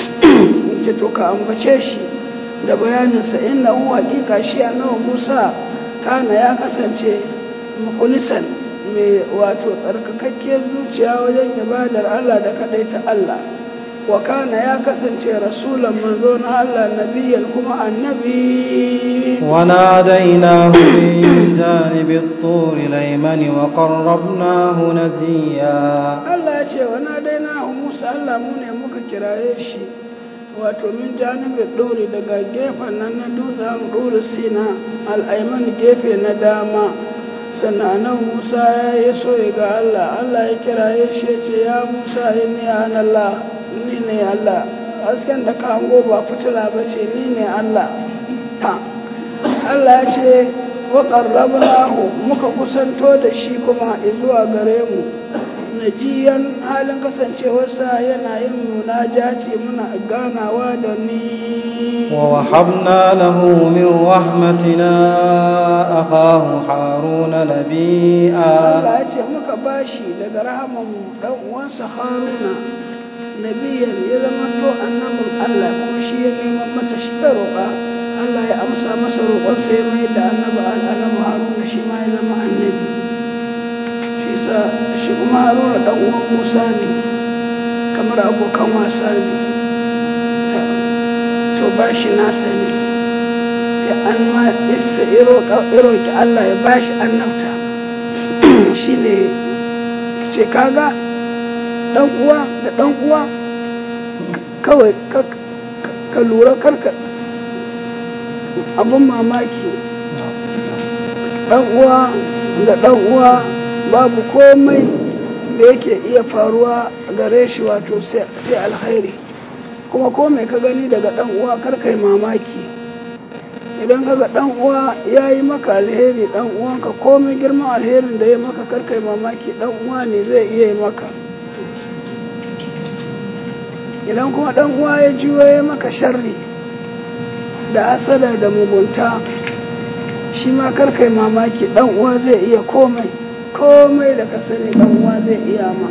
Ce to ka ambace shi da bayaninsa, inna hu haƙiƙa shi annabi Musa kana ya kasance mukhlisan mai wato tsarkakakkiyar zuciya wajen ibadar Allah da kadaita Allah. Wa kana ya kasance rasulan manzo na Allah, nabiyan kuma annabi. Wa nadainahu min janibi at-tur al-ayman wa qarrabnahu najiya. Allah ya ce wa nadainahu Musa, Allah mu ne muka kiraye shi wato min janibi at-tur daga gefen nan na dutsen Dur Sina al-ayman gefe na dama. Sannan Musa ya so ya ga Allah, Allah ya kiraye shi ya ce ya Musa inni ana Allah, ni ne Allah. Hasken da ka hango ba fitila ba ce, ni ne Allah. Ta Allah ya ce wa qarrabnahu, muka kusanto da shi kuma zuwa gare mu, najiyan halin kasancewarsa yana yin munajati, muna ganawa da ni. Wa wahabna lahu min rahmatina akahu haruna nabiyya. Allah ya ce muka bashi daga rahamanmu dan uwansa Haruna nabiyan, ya zama to annabin Allah, kuma shi ya neman masa shi da roƙa. Allah ya amsa masa roƙonsa ya mai da annabi Haruna shi ma ya zama annabi. Shi sa shi kuma Haruna dan uwan Musa ne, kamar abokan wasa ne, to ba shi nasa ne. Ya an ma isa roƙi Allah ya ba shi annabta. Shi ne ce kaga dan uwa da dan uwa, kawai ka lura karka abin mamaki. Dan uwa da dan uwa babu komai da yake iya faruwa gare shi wato sai alkhairi. Kuma komai ka gani daga dan uwa karka yi mamaki. Idan kaga dan uwa yayi maka alheri, dan uwanka komai girman alherin da ya maka karka yi mamaki, dan uwa ne zai iya yi maka. Idan kuma dan uwa ya jiwo ya maka sharri da hasada da mugunta, shi ma karkai mamaki, dan uwa zai iya komai da ka sani dan uwa zai iya ma.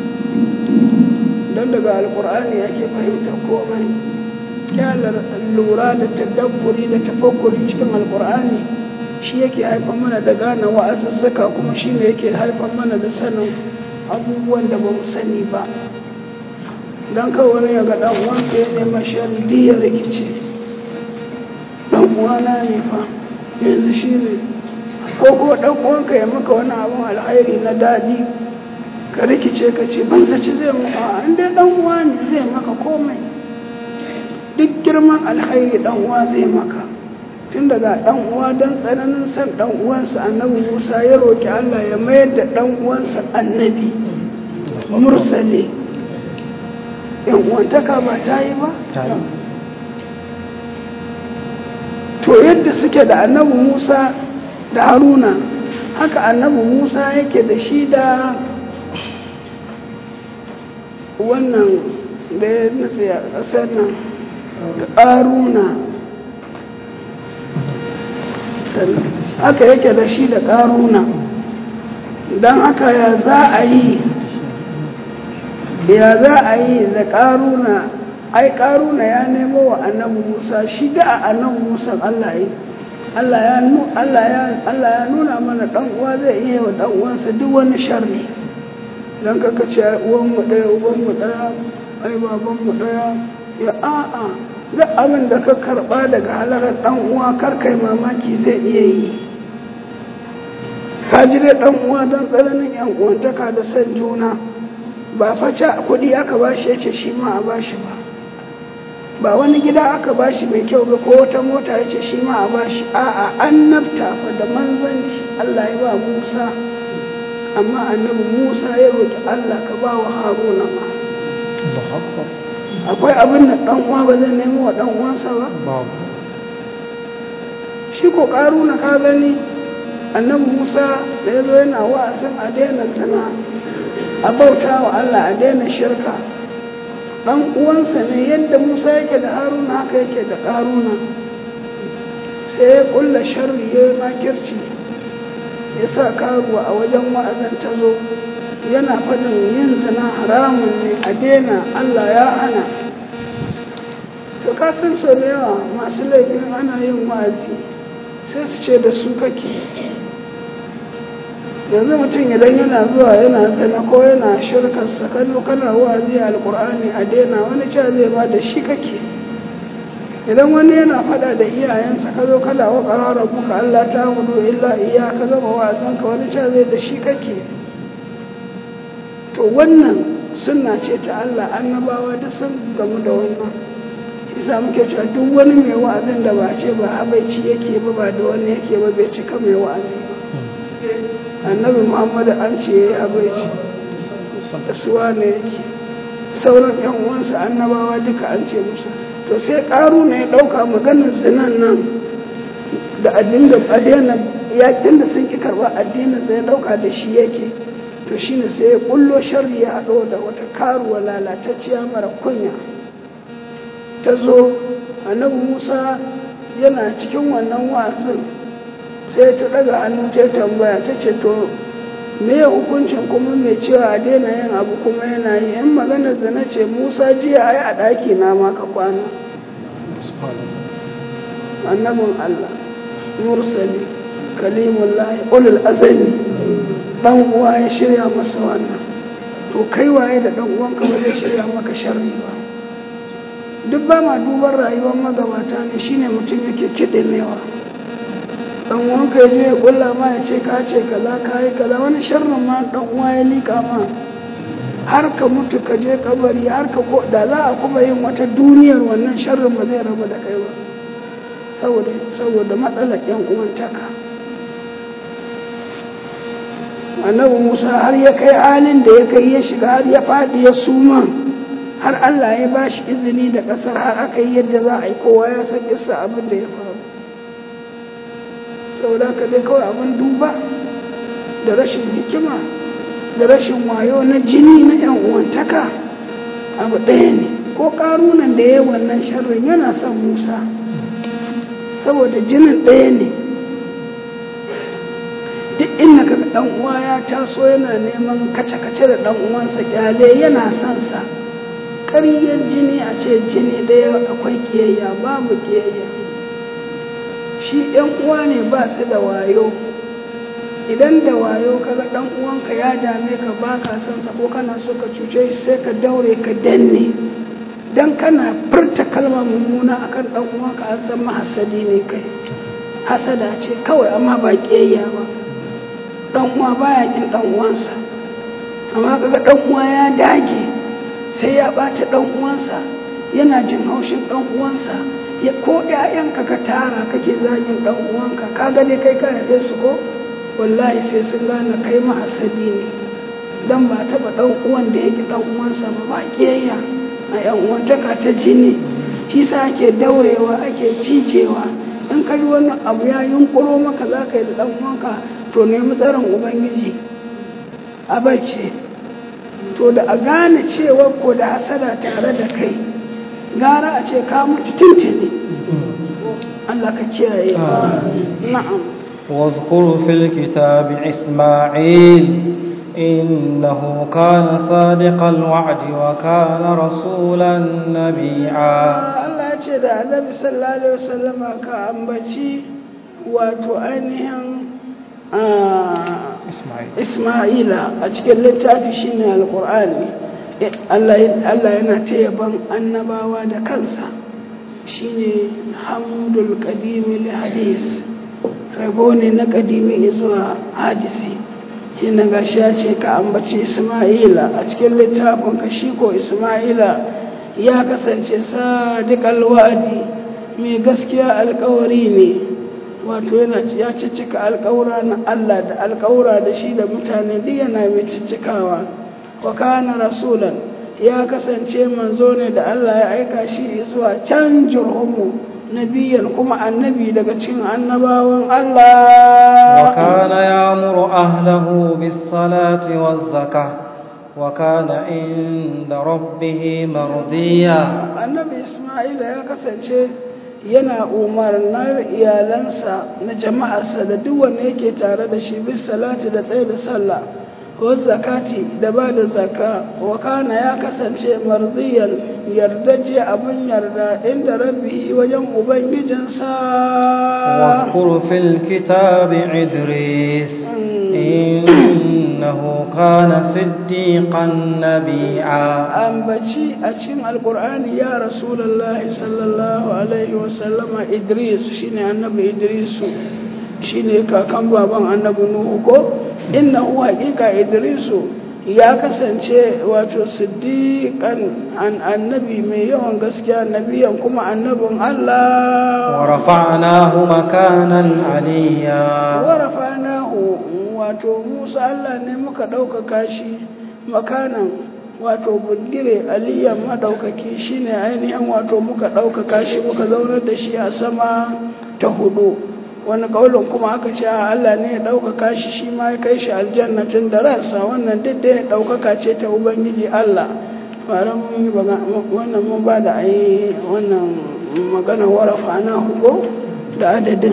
Don daga alkur'ani ake fahimtar komai. Kyalar lura da tadabburi da tafakkuri cikin alkur'ani shi yake haifar mana da gane wa'azuzzuka, kuma shi ne yake haifar mana da sanin abubuwan da ba mu sani ba. don kawai wani ya ga ɗan uwansa ya nema sharri ya rikice. Ɗan uwana ne fa yanzu shi ne, ko ɗan uwanka ya maka wani abin alhairi na daɗi ka rikice ka ce ban zaci zai maka, an dai ɗan uwa ne zai maka komai, duk girman alhairi ɗan uwa zai maka. Tun daga ɗan uwa don tsananin san ɗan uwansa annabi Musa ya roƙi Allah ya mayar da ɗan uwansa annabi mursali. yan uwantaka ba ta yi ba? To yadda suke da annabi Musa da Haruna, haka annabi Musa yake da shi da wannan da ya nutse a ƙasar nan da ƙaruna, haka yake da shi da ƙaruna. Don haka ya za a yi da ƙaruna? Ai ƙaruna ya nemo wa annabi Musa, shi da a annabi Musa Allah ya nuna mana ɗan uwa zai iya wa ɗan uwansa duk wani sharri. Don kaka ce uwanmu ɗaya ubanmu ɗaya ai babanmu ɗaya, ya a'a duk abin da ka karɓa daga halarar ɗan uwa karkai mamaki zai iya yi. Ka ji dai ɗan uwa don tsananin yan uwantaka da san juna, ba faca kuɗi aka bashi ya ce shi ma a bashi ba wani gida aka bashi mai kyau ba ko wata mota ya ce shi ma a bashi, a'a annabta fa da manzanci Allah ya ba Musa, amma annabi Musa ya roƙi Allah ka ba wa Haruna ma. Akwai abin da ɗan uwa ba zai nemo wa ɗan uwansa ba? Shi ko ƙaruna ka gani annabi Musa da ya zo yana wa'azin a daina zina, a bauta wa Allah, a daina shirka. Ɗan uwansa ne yadda Musa yake da Haruna haka yake da ƙaruna. Sai ya ƙulla sharri ya yi makirci, ya sa karuwa a wajen wa'azin ta zo yana faɗin yin zina haramun ne, a daina, Allah ya hana. To kasan sau da yawa masu laifin ana yin wa'azi sai su ce da su kake. Yanzu mutum idan yana zuwa yana zina ko yana shirkarsa kana wa'azi a alkur'ani a daina, wani cewa zai ba da shi kake. Idan wani yana faɗa da iyayensa ka zo kada wa ƙararar buka Allah ta hudu illa iya ka gama wa'azinka, wani cewa zai da shi kake. To wannan sunna ce ta Allah, annabawa duk sun gamu da wannan. Isa muke cewa duk wani mai wa'azin da ba ce ba habaici yake ba da wani yake ba, bai cika mai wa'azi ba. Annabi Muhammadu an ce ya yi habaici suwa ne yake, sauran yan uwansa annabawa duka an ce musa. To sai ƙaru ne ya ɗauka maganar zinan nan da addinin yakin da sun ƙi karɓar addinin sai ya ɗauka da shi yake. To shi ne sai ya ƙullo sharri ya haɗo da wata karuwa lalatacciya mara kunya. Ta zo annabi Musa yana cikin wannan wasan, sai ta ɗaga hannu ta tambaya, ta ce to me hukuncin kuma mai cewa a daina yin abu kuma yana yi? In maganar da na ce Musa jiya ai a ɗaki na ma ka kwana. Annabin Allah mursali kalimullahi ulul azami, ɗan uwa ya shirya masa wannan. To kai waye da ɗan uwanka ba zai shirya maka sharri ba? Duk ba ma duban rayuwar magabata ne, shine mutum yake kiɗimewa. Dan uwanka ya je ya kulla ma ya ce ka ce kaza ka yi kaza, wani sharrin ma dan uwa ya lika ma har ka mutu ka je kabari, har ka ko da za a kuma yin wata duniyar wannan sharrin ba zai raba da kai ba, saboda matsalar yan uwantaka. Annabi Musa har ya kai halin da ya kai, ya shiga har ya faɗi ya suma, har Allah ya ba shi izini da ƙasar, har aka yi yadda za a yi, kowa ya san kissa abin da ya faru. Saboda ka dai kawai abin duba da rashin hikima da rashin wayo na jini na yan uwantaka abu ɗaya ne. Ko ƙarunan da ya yi wannan sharrin yana son Musa saboda jinin ɗaya ne. Duk inda ka ɗan uwa ya taso yana neman kace-kace da ɗan uwansa kyale, yana son sa. Ƙaryar jini a ce jini ɗaya akwai kiyayya, babu kiyayya. Shi ‘yan uwa ne ba su da wayo, idan da wayo kaga dan uwanka ya dame ka baka son sa ko kana so ka cuce shi sai ka daure ka danne dan kana furta kalma mummuna akan dan uwanka an san mahasadi ne kai hasada ce kawai amma ba kiyayya ba dan uwa baya kin dan uwansa amma kaga dan uwa ya dage sai ya bata dan uwansa yana jin haushin dan uwansa ya ko ƴaƴanka ka tara kake zagin dan uwanka ka gane kai ka yabe su ko wallahi sai sun gane kai mahasadi ne dan ba taba dan uwan da yake dan uwansa ba kiyayya a yan uwantaka ta jini shi sa ake daurewa ake cijewa in ka ji wani abu ya yunkuro maka za ka yi da dan uwanka to nemi tsaron ubangiji a bacci to da a gane cewa ko da hasada tare da kai gara a ce ka mutu tuntuni Allah ka kiyaye na'am واذكر في الكتاب إسماعيل إنه كان صادق الوعد وكان رسولا نبيعا الله يجد النبي صلى الله عليه وسلم كأنبتي وتؤنهم إسماعيل أتكلم للتابي شيني القرآن الله ينتيبا النباوة دكانسا شيني حمد القديم لحديث rabo ne na kadimi zuwa hadisi shi na gashi ya ce ka ambaci Isma'ila a cikin littafin ka shi ko Isma'ila ya kasance sadiqal wa'di mai gaskiya alƙawari ne wato ya ciccika alƙawura na Allah da alƙawura da shi da mutane duk yana mai ciccikawa wa kana rasulan ya kasance manzo ne da Allah ya aika shi zuwa can jurhumu nabiyan kuma annabi daga cikin annabawan Allah wa kana ya'muru ahlahu bis-salati waz-zakah wa kana inda rabbih mardiya annabi Isma'ila ya kasance yana umarnar iyalansa na jama'arsa da duk wanda yake tare da shi bis-salati da tsaye da sallah wa zakati da ba da zakka wa kana ya kasance mardiyan yardaje abin yarda inda rabbi wajen ubangijinsa واذكر في الكتاب إدريس إنه كان صديقا نبيعا ambaci a cikin alqur'ani ya rasulullahi sallallahu alaihi wasallam Idris shine annabi Idris shine kakan baban annabi Nuhu ko innahu haqiqa Idris ya kasance wato siddiqan annabi mai yawan gaskiya nabiyan kuma annabin Allah wa rafa'nahu makanan aliyya wa rafa'nahu wato Musa Allah ne muka ɗaukaka shi makanan wato bugire aliyan madaukaki shine ainihin wato muka ɗaukaka shi muka zaunar da shi a sama ta hudu wani kaulin kuma aka ce Allah ne ya ɗaukaka shi shi ma ya kai shi aljannatin da ransa wannan duk da ya ɗaukaka ce ta ubangiji Allah faran wannan mun ba da ayi wannan magana warafa na hugo da adadin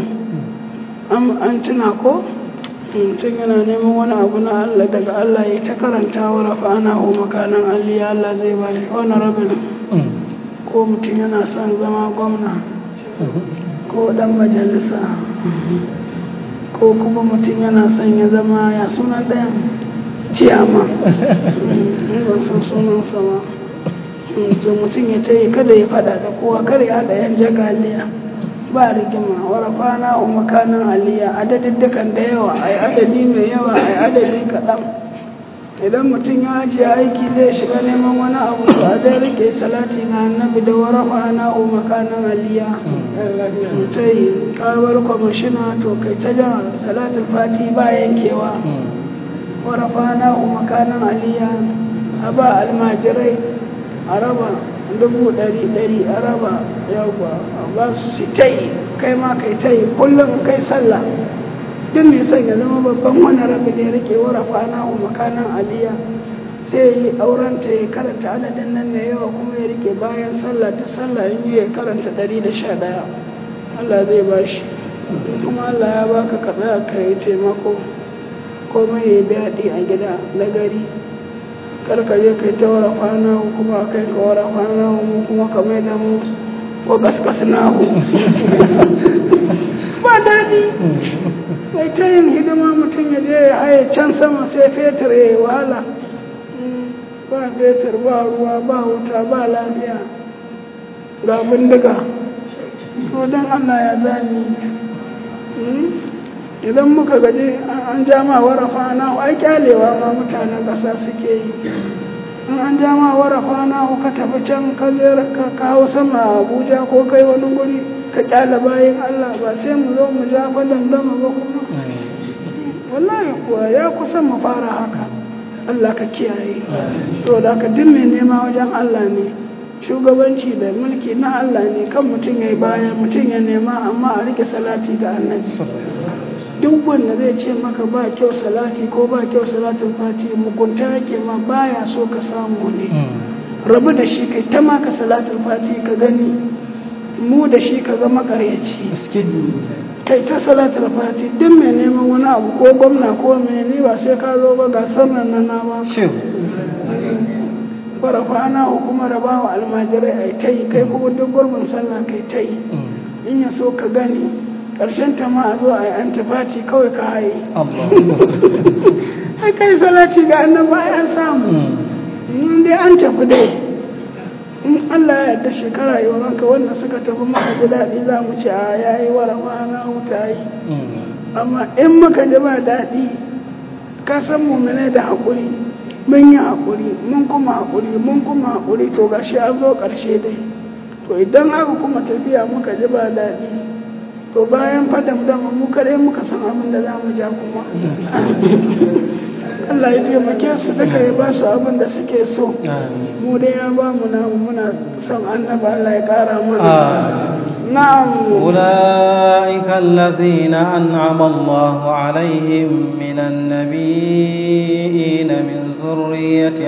an tuna ko mutum yana neman wani abu na Allah daga Allah ya ta karanta warafa na hu makanan aliyya Allah zai ba shi wani rabin ko mutum yana son zama gwamna ko dan majalisa ko kuma mutum yana son ya zama ya sunan ɗayan ciyama ban san sunansa ba to mutum ya tayi kada ya fada da kowa kar ya haɗa yan jagaliya ba rigima warafa na makanan aliyya adadin dukan da yawa ai adadi mai yawa ai adadi kaɗan idan mutum ya ajiye aiki zai shiga neman wani abu a dai rike salati ga annabi da warafa na makanan aliyya mutai kawar kwamishina to kai ta jan salatul fati ba yankewa warafa na makanan aliyya a ba almajirai a raba 100,000 a raba yawa ba su ta yi kai ma kai ta yi kullum kai sallah duk mai son ya zama babban wani rabi da ya rike warafa na makanan aliyya sai yi aurenta ya karanta adadin nan mai yawa kuma ya rike bayan sallah ta sallah in yi ya karanta 111 Allah zai ba shi kuma Allah ya baka ka tsaya ka yi taimako komai ya daɗi a gida na gari karka je kai ta warafa na kuma kai ka warafa na mu kuma ka mai da mu ko kaskas na ba daɗi mai ta yin hidima mutum ya je ya haye can sama sai fetur ya yi wahala ba fetur ba ruwa ba wuta ba lafiya ga bindiga to don Allah ya zami idan muka gaji an jama warafa na ai kyalewa ma mutanen ƙasa suke yi in an jama warafa na ka tafi can ka kawo sama Abuja ko kai wani guri ka kyale bayan Allah ba sai mu zo mu ja fadan dama ba kuma wallahi kuwa ya kusa mu fara haka Allah ka kiyaye saboda ka duk mai nema wajen Allah ne shugabanci da mulki na Allah ne kan mutum ya yi baya mutum ya nema amma a rike salati ga annabi duk wanda zai ce maka ba kyau salati ko ba kyau salatin fati mugunta yake ma baya so ka samu ne rabu da shi kai ta maka salatin fati ka gani mu da shi ka ga makaryaci kai ta salatul fati duk mai neman wani abu ko gwamna ko mai ni ba sai ka zo ba ga sannan na ba farafana hukumar rabawa almajirai ai ta yi kai kuma duk gurbin sallah kai ta yi in ya so ka gani ƙarshen ta ma a zo a yi antifati kawai ka haye ai kai salati ga annaba an samu in dai an tafi dai in Allah ya yarda shekara yi ranka wanda suka tafi maka ji daɗi za mu ce a yayi warafa na huta yi amma in muka ji ba daɗi ka san mu mene da haƙuri mun yi haƙuri mun kuma haƙuri to ga shi an zo ƙarshe dai to idan aka kuma tafiya muka ji ba daɗi to bayan fadam dama mu kaɗai muka san abin da za mu ja kuma Allah ya taimake su duka ya ba su abin da suke so mu dai ya ba mu namu muna son annaba Allah ya ƙara mana na'am ulaika allazina an'ama Allahu alaihim minan nabiyyin min zurriyyati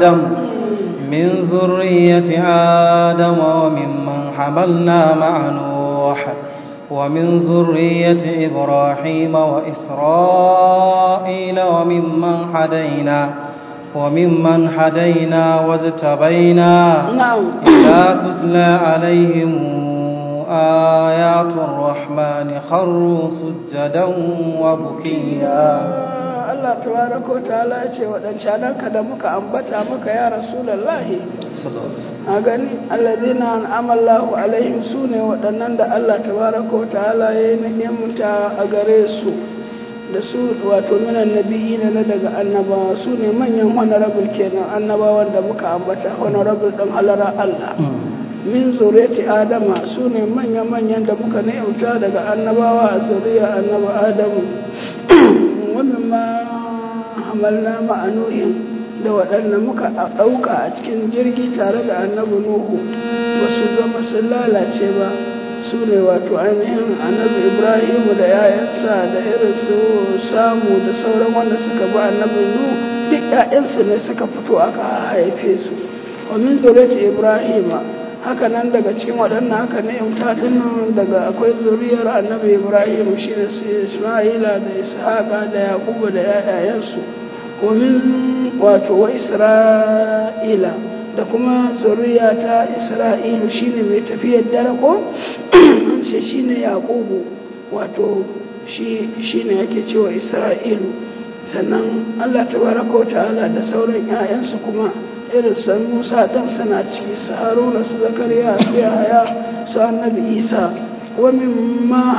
Adam wa mimman hamalna ma'a Nuh ومن ذرية إبراهيم وإسرائيل وممن هدينا واجتبينا إذا تتلى عليهم آيات الرحمن خروا سجدا وبكيا Allah tabaraka wa ta'ala ya ce waɗancananka da muka ambata maka ya Rasulullahi a gani alladhina an'ama Allahu alaihim sune waɗannan da Allah tabaraka wa ta'ala ya yi ni'imta a gare su da su wato minan nabiyina na daga annabawa sune manyan honorable kenan annabawan da muka ambata honorable dan halara Allah min zuriyati adama sune manyan da muka ni'imta daga annabawa a zuriya annabi Adamu wannan ma hamalna ma'anuhin da waɗanda muka ɗauka a cikin jirgi tare da annabi Nuhu ba su zama sun lalace ba su ne wato ainihin annabi Ibrahim da ‘ya'yansa da irin su samu da sauran wanda suka bi annabi Nuhu duk ‘ya'yansu ne suka fito aka haife su wa min zuriyati Ibrahim haka nan daga cikin waɗannan haka ne imta dinnan daga akwai zuriyar annabi Ibrahim shine su Isma'ila da Ishaqa da Yaqubu da ƴaƴayensu wa min wato wa Isra'ila da kuma zuriya ta Isra'ilu shine mai tafiyar dare ko ce shine Yaqubu wato shine yake cewa Isra'ilu sannan Allah tabaraka wa ta'ala da sauran ƴaƴansu kuma irin san Musa dan sana ciki su Haruna su Zakariya su Yahaya su Annabi Isa wa mimman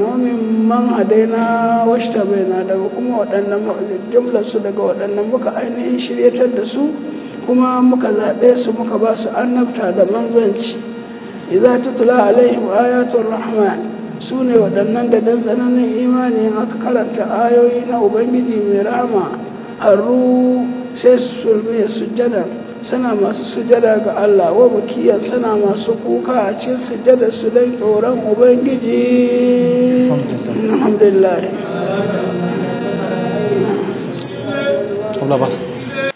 hadaina washtabaina daga kuma waɗannan jumlar su daga waɗannan muka ainihin shiryatar da su kuma muka zaɓe su muka ba su annabta da manzanci idza tutla alaihim ayatul rahman su ne waɗannan da dan tsananin imani aka karanta ayoyi na ubangiji mai rahama haru sai su sulme sujjada suna masu sujada ga Allah wa bukiyan suna masu kuka a cikin sujada su don tsoron ubangiji alhamdulillah